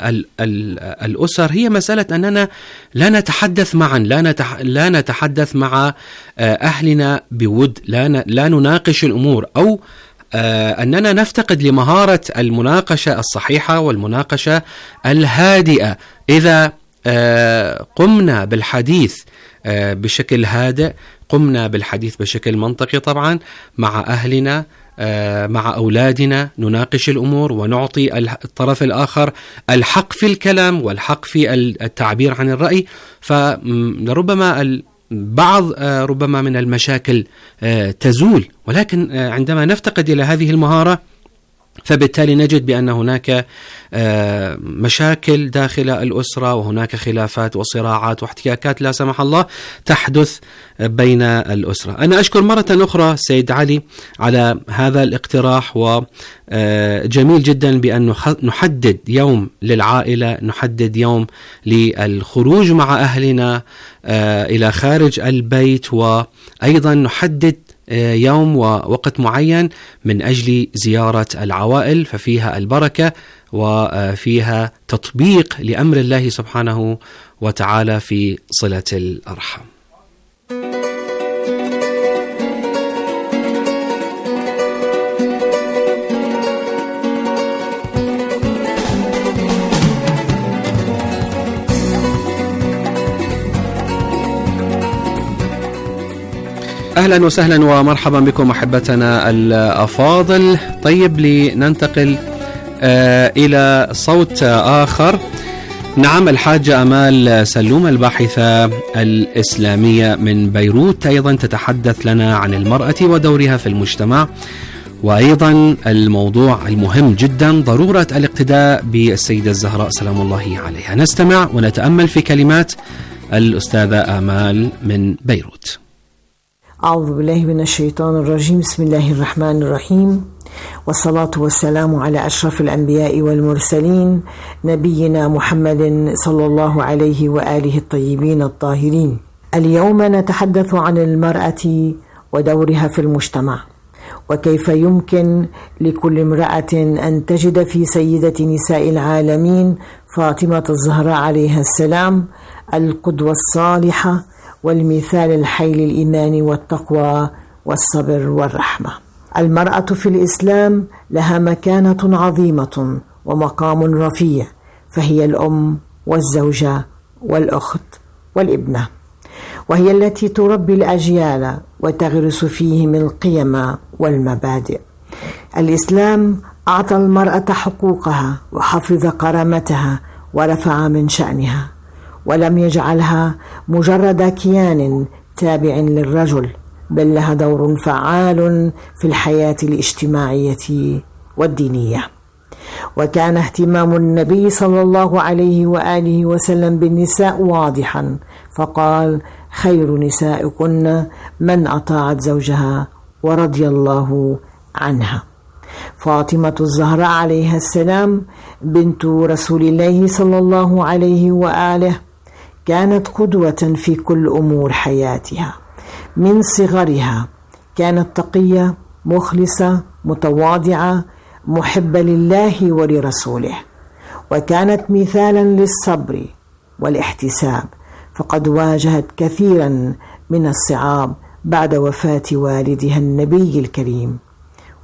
الأسر هي مسألة أننا لا نتحدث معا، لا نتحدث مع أهلنا بود، لا نناقش الأمور، أو أننا نفتقد لمهارة المناقشة الصحيحة والمناقشة الهادئة. إذا قمنا بالحديث بشكل هادئ، قمنا بالحديث بشكل منطقي طبعا مع أهلنا، مع أولادنا، نناقش الأمور ونعطي الطرف الآخر الحق في الكلام والحق في التعبير عن الرأي، فلربما بعض ربما من المشاكل تزول. ولكن عندما نفتقد إلى هذه المهارة فبالتالي نجد بأن هناك مشاكل داخل الأسرة، وهناك خلافات وصراعات واحتكاكات لا سمح الله تحدث بين الأسرة. أنا أشكر مرة أخرى سيد علي على هذا الاقتراح، وجميل جدا بأن نحدد يوم للعائلة، نحدد يوم للخروج مع أهلنا إلى خارج البيت، وأيضا نحدد يوم ووقت معين من أجل زيارة العوائل، ففيها البركة وفيها تطبيق لأمر الله سبحانه وتعالى في صلة الأرحام. أهلا وسهلا ومرحبا بكم أحبتنا الأفاضل. طيب، لننتقل آه إلى صوت آخر. نعم، الحاجة أمال سلوم الباحثة الإسلامية من بيروت أيضا تتحدث لنا عن المرأة ودورها في المجتمع، وأيضا الموضوع المهم جدا ضرورة الاقتداء بالسيدة الزهراء سلام الله عليها. نستمع ونتأمل في كلمات الأستاذة آمال من بيروت.
أعوذ بالله من الشيطان الرجيم. بسم الله الرحمن الرحيم، والصلاة والسلام على أشرف الأنبياء والمرسلين نبينا محمد صلى الله عليه وآله الطيبين الطاهرين. اليوم نتحدث عن المرأة ودورها في المجتمع، وكيف يمكن لكل امرأة أن تجد في سيدة نساء العالمين فاطمة الزهراء عليها السلام القدوة الصالحة والمثال الحي للإيمان والتقوى والصبر والرحمة. المرأة في الإسلام لها مكانة عظيمة ومقام رفيع، فهي الأم والزوجة والأخت والابنة، وهي التي تربي الأجيال وتغرس فيهم القيم والمبادئ. الإسلام أعطى المرأة حقوقها وحفظ كرامتها ورفع من شأنها، ولم يجعلها مجرد كيان تابع للرجل، بل لها دور فعال في الحياة الاجتماعية والدينية. وكان اهتمام النبي صلى الله عليه وآله وسلم بالنساء واضحا، فقال: خير نسائكن من أطاعت زوجها ورضي الله عنها. فاطمة الزهراء عليها السلام بنت رسول الله صلى الله عليه وآله كانت قدوة في كل أمور حياتها. من صغرها كانت تقية، مخلصة، متواضعة، محبة لله ولرسوله، وكانت مثالا للصبر والاحتساب، فقد واجهت كثيرا من الصعاب بعد وفاة والدها النبي الكريم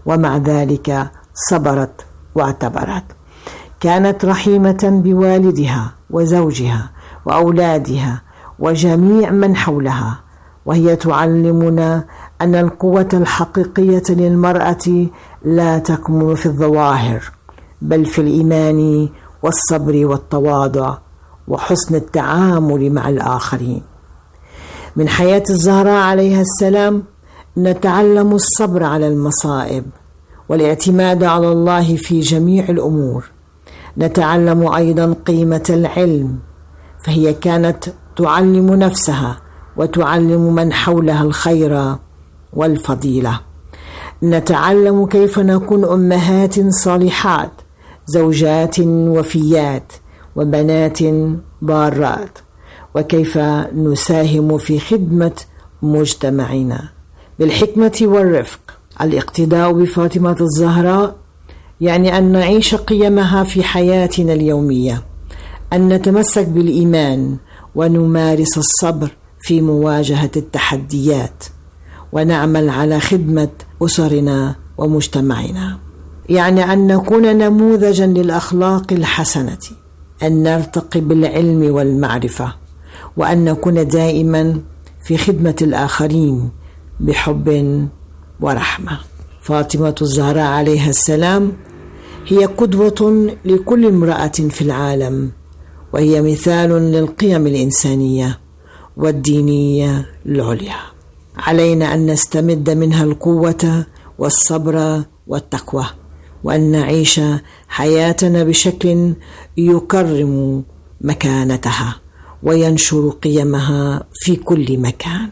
ومع ذلك صبرت واعتبرت. كانت رحيمة بوالدها وزوجها وأولادها وجميع من حولها، وهي تعلمنا أن القوة الحقيقية للمرأة لا تكمن في الظواهر، بل في الإيمان والصبر والتواضع وحسن التعامل مع الآخرين. من حياة الزهراء عليها السلام نتعلم الصبر على المصائب والاعتماد على الله في جميع الأمور. نتعلم أيضا قيمة العلم، فهي كانت تعلم نفسها وتعلم من حولها الخير والفضيلة. نتعلم كيف نكون أمهات صالحات، زوجات وفيات، وبنات بارات، وكيف نساهم في خدمة مجتمعنا بالحكمة والرفق. الاقتداء بفاطمة الزهراء يعني أن نعيش قيمها في حياتنا اليومية، أن نتمسك بالإيمان ونمارس الصبر في مواجهة التحديات، ونعمل على خدمة أسرنا ومجتمعنا. يعني أن نكون نموذجا للأخلاق الحسنة، أن نرتقي بالعلم والمعرفة، وأن نكون دائما في خدمة الآخرين بحب ورحمة. فاطمة الزهراء عليها السلام هي قدوة لكل امرأة في العالم، وهي مثال للقيم الإنسانية والدينية العليا. علينا أن نستمد منها القوة والصبر والتقوى، وأن نعيش حياتنا بشكل يكرم مكانتها وينشر قيمها في كل مكان.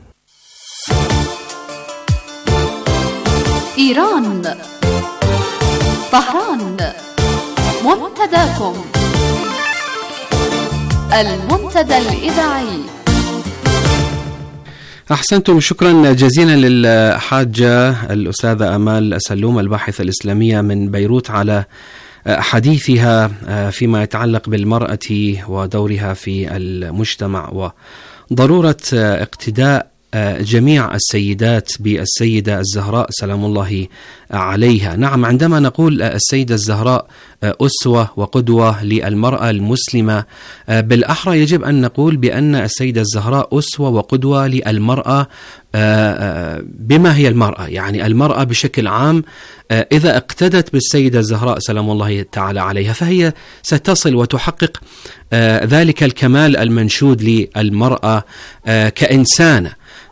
إيران، طهران، منتداكم المنتدى الإذاعي.
أحسنتم، شكرا جزيلا للحاجة الأستاذة أمال سلوم الباحثة الإسلامية من بيروت على حديثها فيما يتعلق بالمرأة ودورها في المجتمع وضرورة اقتداء جميع السيدات بالسيدة الزهراء سلام الله عليها. نعم، عندما نقول السيدة الزهراء أسوة وقدوة للمرأة المسلمة، بالأحرى يجب أن نقول بأن السيدة الزهراء أسوة وقدوة للمرأة بما هي المرأة، يعني المرأة بشكل عام. إذا اقتدت بالسيدة الزهراء سلام الله تعالى عليها فهي ستصل وتحقق ذلك الكمال المنشود للمرأة كإنسانة.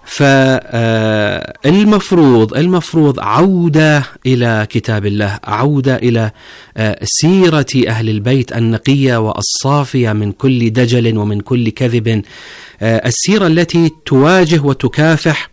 فالمفروض المفروض عودة إلى كتاب الله، عودة إلى سيرة أهل البيت النقية والصافية من كل دجل ومن كل كذب، السيرة التي تواجه وتكافح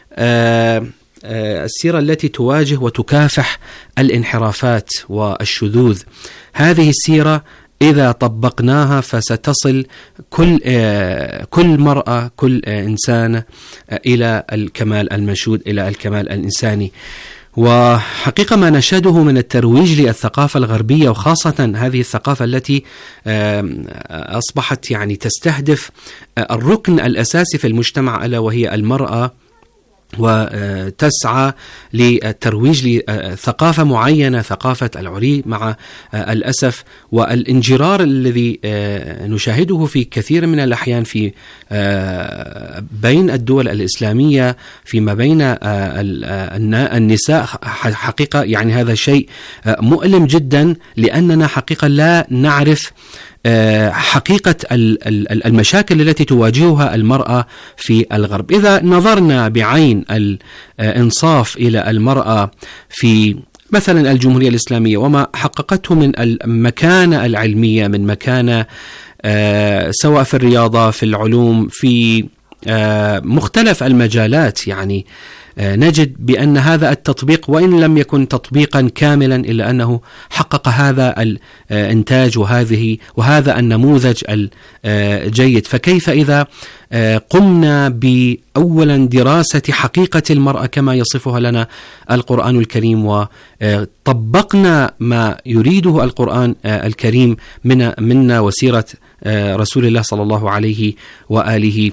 السيرة التي تواجه وتكافح الانحرافات والشذوذ. هذه السيرة إذا طبقناها فستصل كل كل مرأة كل إنسان إلى الكمال المنشود، إلى الكمال الإنساني. وحقيقة ما نشهده من الترويج للثقافة الغربية، وخاصة هذه الثقافة التي أصبحت يعني تستهدف الركن الأساسي في المجتمع ألا وهي المرأة، وتسعى للترويج لثقافة معينة، ثقافة العري، مع الأسف والانجرار الذي نشاهده في كثير من الأحيان في بين الدول الإسلامية فيما بين النساء. حقيقة يعني هذا شيء مؤلم جدا، لأننا حقيقة لا نعرف حقيقة المشاكل التي تواجهها المرأة في الغرب. إذا نظرنا بعين الإنصاف إلى المرأة في مثلا الجمهورية الإسلامية وما حققته من المكانة العلمية، من مكانة سواء في الرياضة، في العلوم، في مختلف المجالات، يعني نجد بأن هذا التطبيق وإن لم يكن تطبيقا كاملا إلا أنه حقق هذا الإنتاج وهذه وهذا النموذج الجيد. فكيف إذا قمنا بأولا دراسة حقيقة المرأة كما يصفها لنا القرآن الكريم، وطبقنا ما يريده القرآن الكريم منا وسيرة رسول الله صلى الله عليه وآله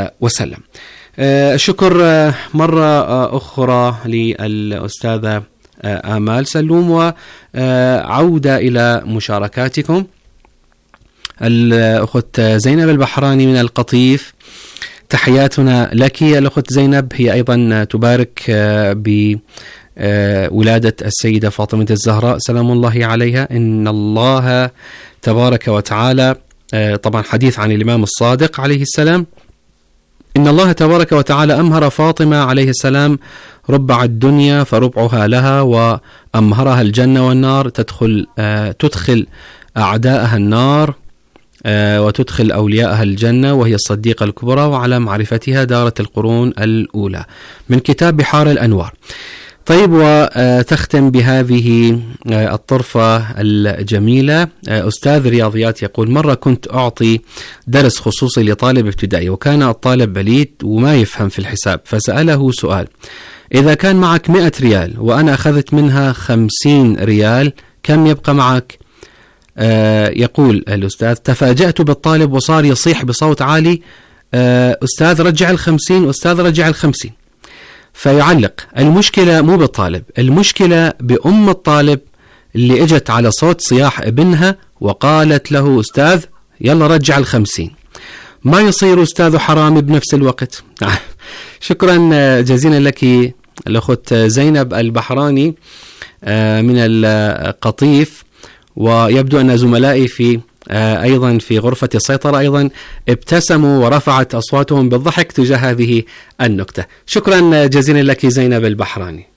وسلم. شكر مرة أخرى للأستاذة آمال سلوم، وعودة إلى مشاركاتكم. الأخت زينب البحراني من القطيف، تحياتنا لك يا الأخت زينب. هي أيضا تبارك بولادة السيدة فاطمة الزهراء سلام الله عليها. إن الله تبارك وتعالى، طبعا حديث عن الإمام الصادق عليه السلام، إن الله تبارك وتعالى أمهر فاطمة عليه السلام ربع الدنيا فربعها لها، وأمهرها الجنة والنار، تدخل تدخل أعداءها النار وتدخل أولياءها الجنة، وهي الصديقة الكبرى، وعلى معرفتها دارت القرون الأولى، من كتاب بحار الأنوار. طيب، وتختم بهذه الطرفة الجميلة أستاذ رياضيات يقول: مرة كنت أعطي درس خصوصي لطالب ابتدائي، وكان الطالب بليد وما يفهم في الحساب، فسأله سؤال: إذا كان معك مئة ريال وأنا أخذت منها خمسين ريال كم يبقى معك؟ آه يقول الأستاذ: تفاجأت بالطالب وصار يصيح بصوت عالي: آه أستاذ رجع الخمسين، أستاذ رجع الخمسين. فيعلق: المشكلة مو بالطالب، المشكلة بأم الطالب اللي اجت على صوت صياح ابنها وقالت له: أستاذ يلا رجع الخمسين. ما يصير أستاذ حرامي بنفس الوقت. شكرا جزيلا لك الأخت زينب البحراني من القطيف. ويبدو أن زملائي في أيضا في غرفة السيطرة أيضا ابتسموا ورفعت أصواتهم بالضحك تجاه هذه النكتة. شكرا جزيلا لك زينب البحراني.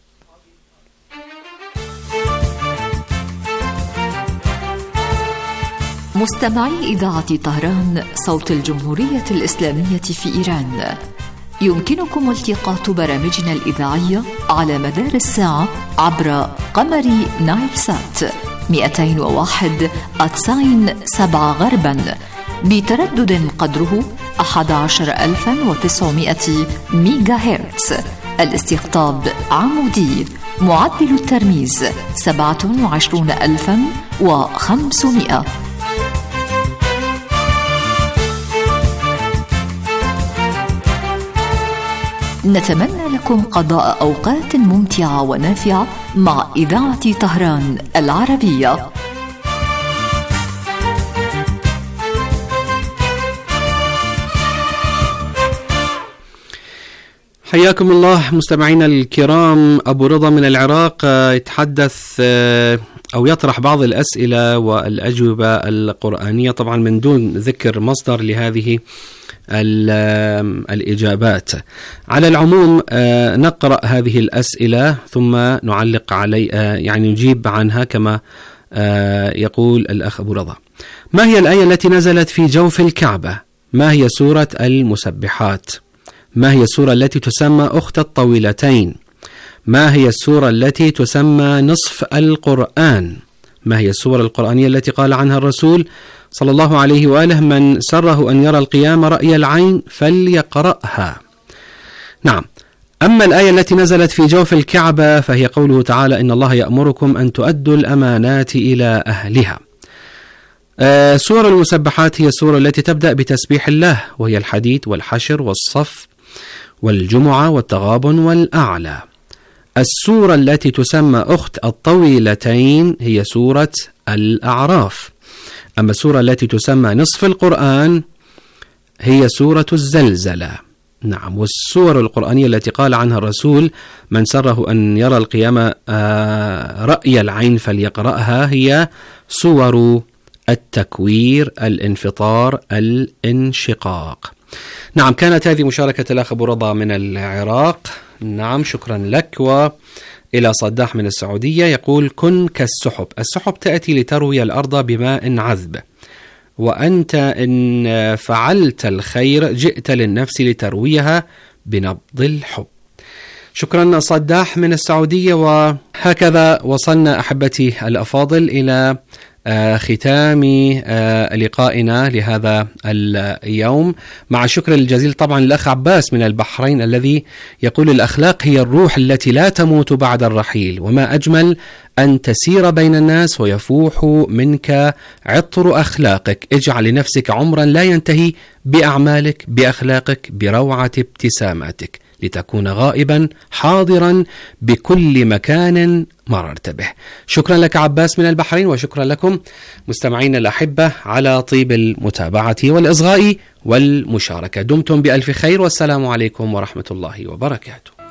مستمعي إذاعة طهران صوت الجمهورية الإسلامية في إيران، يمكنكم التقاط برامجنا الإذاعية على مدار الساعة عبر قمر نايل سات مئتين وواحد أتساين سبعة غربا بتردد قدره أحد عشر ألفا وتسعمائة ميجا هرتز. الاستقطاب عمودي، معدل الترميز سبعة وعشرون ألفا وخمسمائة. نتمنى لكم قضاء أوقات ممتعة ونافعة مع إذاعة طهران العربية.
حياكم الله مستمعينا الكرام. أبو رضا من العراق يتحدث أو يطرح بعض الأسئلة والأجوبة القرآنية، طبعا من دون ذكر مصدر لهذه الإجابات. على العموم نقرأ هذه الأسئلة ثم نعلق علي يعني نجيب عنها كما يقول الأخ أبو رضا. ما هي الآية التي نزلت في جوف الكعبة؟ ما هي سورة المسبحات؟ ما هي السورة التي تسمى أخت الطويلتين؟ ما هي السورة التي تسمى نصف القرآن؟ ما هي السورة القرآنية التي قال عنها الرسول صلى الله عليه وآله: من سره أن يرى القيامة رأي العين فليقرأها. نعم. أما الآية التي نزلت في جوف الكعبة فهي قوله تعالى: إن الله يأمركم أن تؤدوا الأمانات إلى أهلها. آه سورة المسبحات هي السورة التي تبدأ بتسبيح الله، وهي الحديد والحشر والصف والجمعة والتغابن والأعلى. السورة التي تسمى أخت الطويلتين هي سورة الأعراف. أما السورة التي تسمى نصف القرآن هي سورة الزلزلة. نعم. والسور القرآنية التي قال عنها الرسول: من سره أن يرى القيامة رأي العين فليقرأها هي سور التكوير، الانفطار، الانشقاق. نعم. كانت هذه مشاركة الأخ أبو رضا من العراق. نعم، شكرا لك. وإلى صداح من السعودية يقول: كن كالسحب، السحب تأتي لتروي الأرض بماء عذب، وأنت إن فعلت الخير جئت للنفس لترويها بنبض الحب. شكرا صداح من السعودية. وهكذا وصلنا أحبتي الأفاضل إلى ختام لقائنا لهذا اليوم، مع شكر الجزيل طبعا للأخ عباس من البحرين الذي يقول: الأخلاق هي الروح التي لا تموت بعد الرحيل، وما أجمل أن تسير بين الناس ويفوح منك عطر أخلاقك. اجعل لنفسك عمرا لا ينتهي بأعمالك، بأخلاقك، بروعة ابتساماتك. لتكون غائبا حاضرا بكل مكان مررت به. شكرا لك عباس من البحرين، وشكرا لكم مستمعين الأحبة على طيب المتابعة والإصغاء والمشاركة. دمتم بألف خير، والسلام عليكم ورحمة الله وبركاته.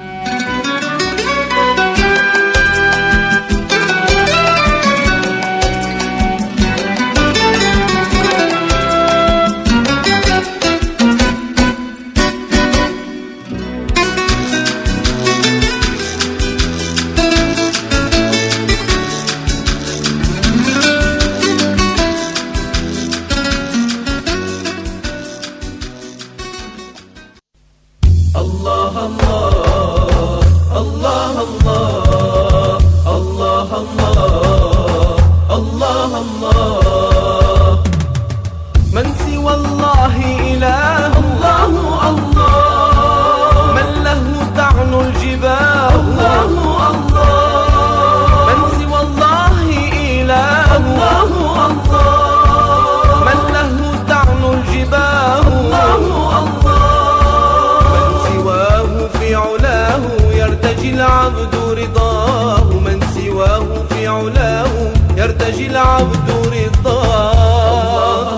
يرتجي العبد رضاه.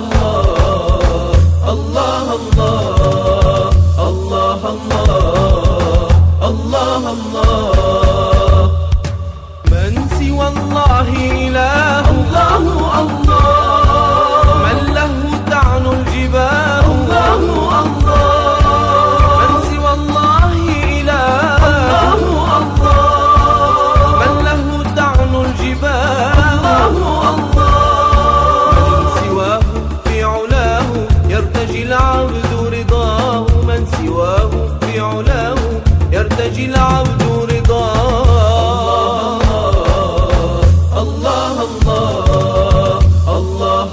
الله الله الله الله الله الله. من سوى الله إله. الله الله. من له تعن الجباه. الله الله. من سوى الله إله. الله الله. من له تعن الجباه. العبد رضاه. من سواه في علاه يرتجي العبد رضاه. الله الله الله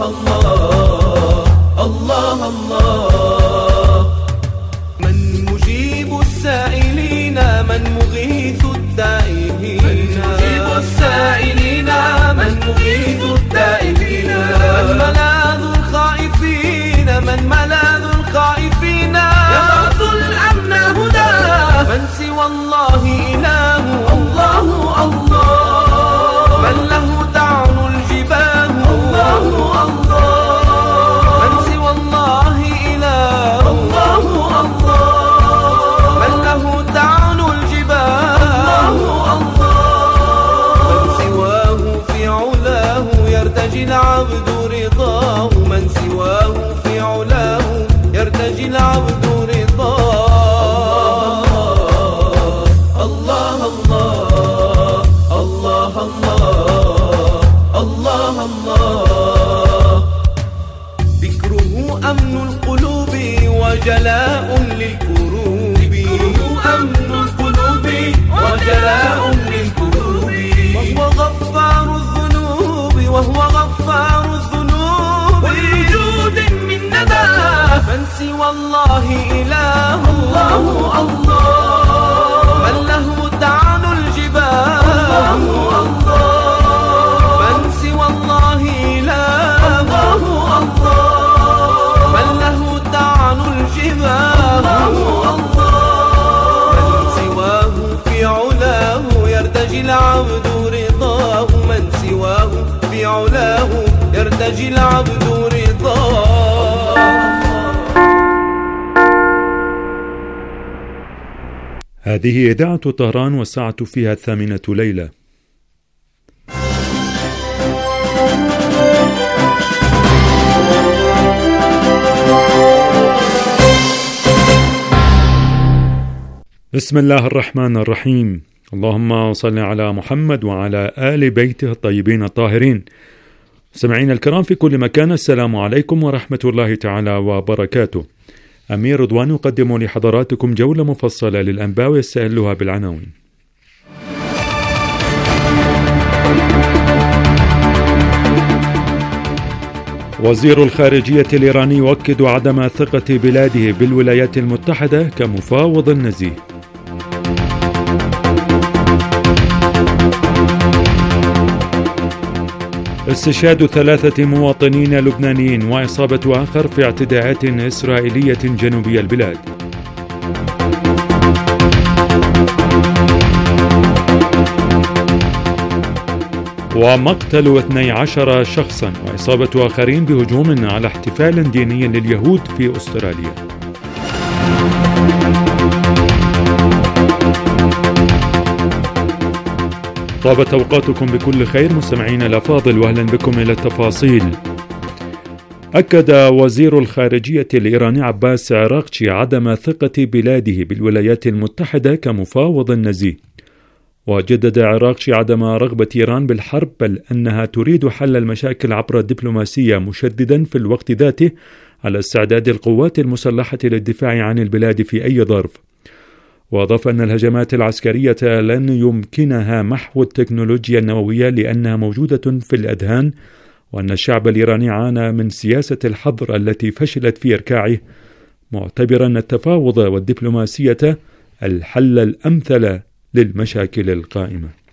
الله الله الله. من مجيب السائلين. من مغيث التائبين. من مجيب السائلين. من مغيث التائبين. من ملاذ الخائفين. من ملاذ الخائفين. يبعث الأمن هدى. من سوى الله إله. الله الله. من له تعن الجباه. الله الله. من سوى الله إله. الله الله. من له تعن الجباه. الله الله. من سواه في علاه يرتجي العبد رضاه. من سواه في علاه يرتجي العبد رضاه. الله الله الله الله الله الله. ذكره أمن القلوب وجلاء للكروب. ذكره أمن القلوب وجلاء للكروب. وهو غفار الذنوب. وهو غفار الذنوب. بوجود من ندى. من سوى الله إله. الله الله. من له تعن الجباه. الله الله. من سوى الله إله. الله الله. من له تعن الجباه. الله الله. من سواه في علاه يرتجي العبد رضاه. من سواه في علاه يرتجي العبد رضاه.
هذه إذاعة طهران، والساعة فيها الثامنة ليلة. بسم الله الرحمن الرحيم. اللهم صل على محمد وعلى آل بيته الطيبين الطاهرين. سمعين الكرام في كل مكان، السلام عليكم ورحمة الله تعالى وبركاته. أمير رضوان يقدم لحضراتكم جولة مفصلة للأنباء ويستهلها بالعناوين. وزير الخارجية الإيراني يؤكد عدم ثقة بلاده بالولايات المتحدة كمفاوض نزيه. استشهاد ثلاثة مواطنين لبنانيين وإصابة آخر في اعتداءات إسرائيلية جنوبي البلاد. ومقتل اثني عشر شخصا وإصابة آخرين بهجوم على احتفال ديني لليهود في أستراليا. طابت أوقاتكم بكل خير مستمعينا الأفاضل، وأهلا بكم إلى التفاصيل. أكد وزير الخارجية الإيراني عباس عراقچي عدم ثقة بلاده بالولايات المتحدة كمفاوض نزيه، وجدد عراقچي عدم رغبة إيران بالحرب، بل أنها تريد حل المشاكل عبر الدبلوماسية، مشددا في الوقت ذاته على استعداد القوات المسلحة للدفاع عن البلاد في أي ظرف. وأضاف أن الهجمات العسكرية لن يمكنها محو التكنولوجيا النووية لأنها موجودة في الأذهان، وأن الشعب الإيراني عانى من سياسة الحظر التي فشلت في إركاعه، معتبرا التفاوض والدبلوماسية الحل الأمثل للمشاكل القائمة.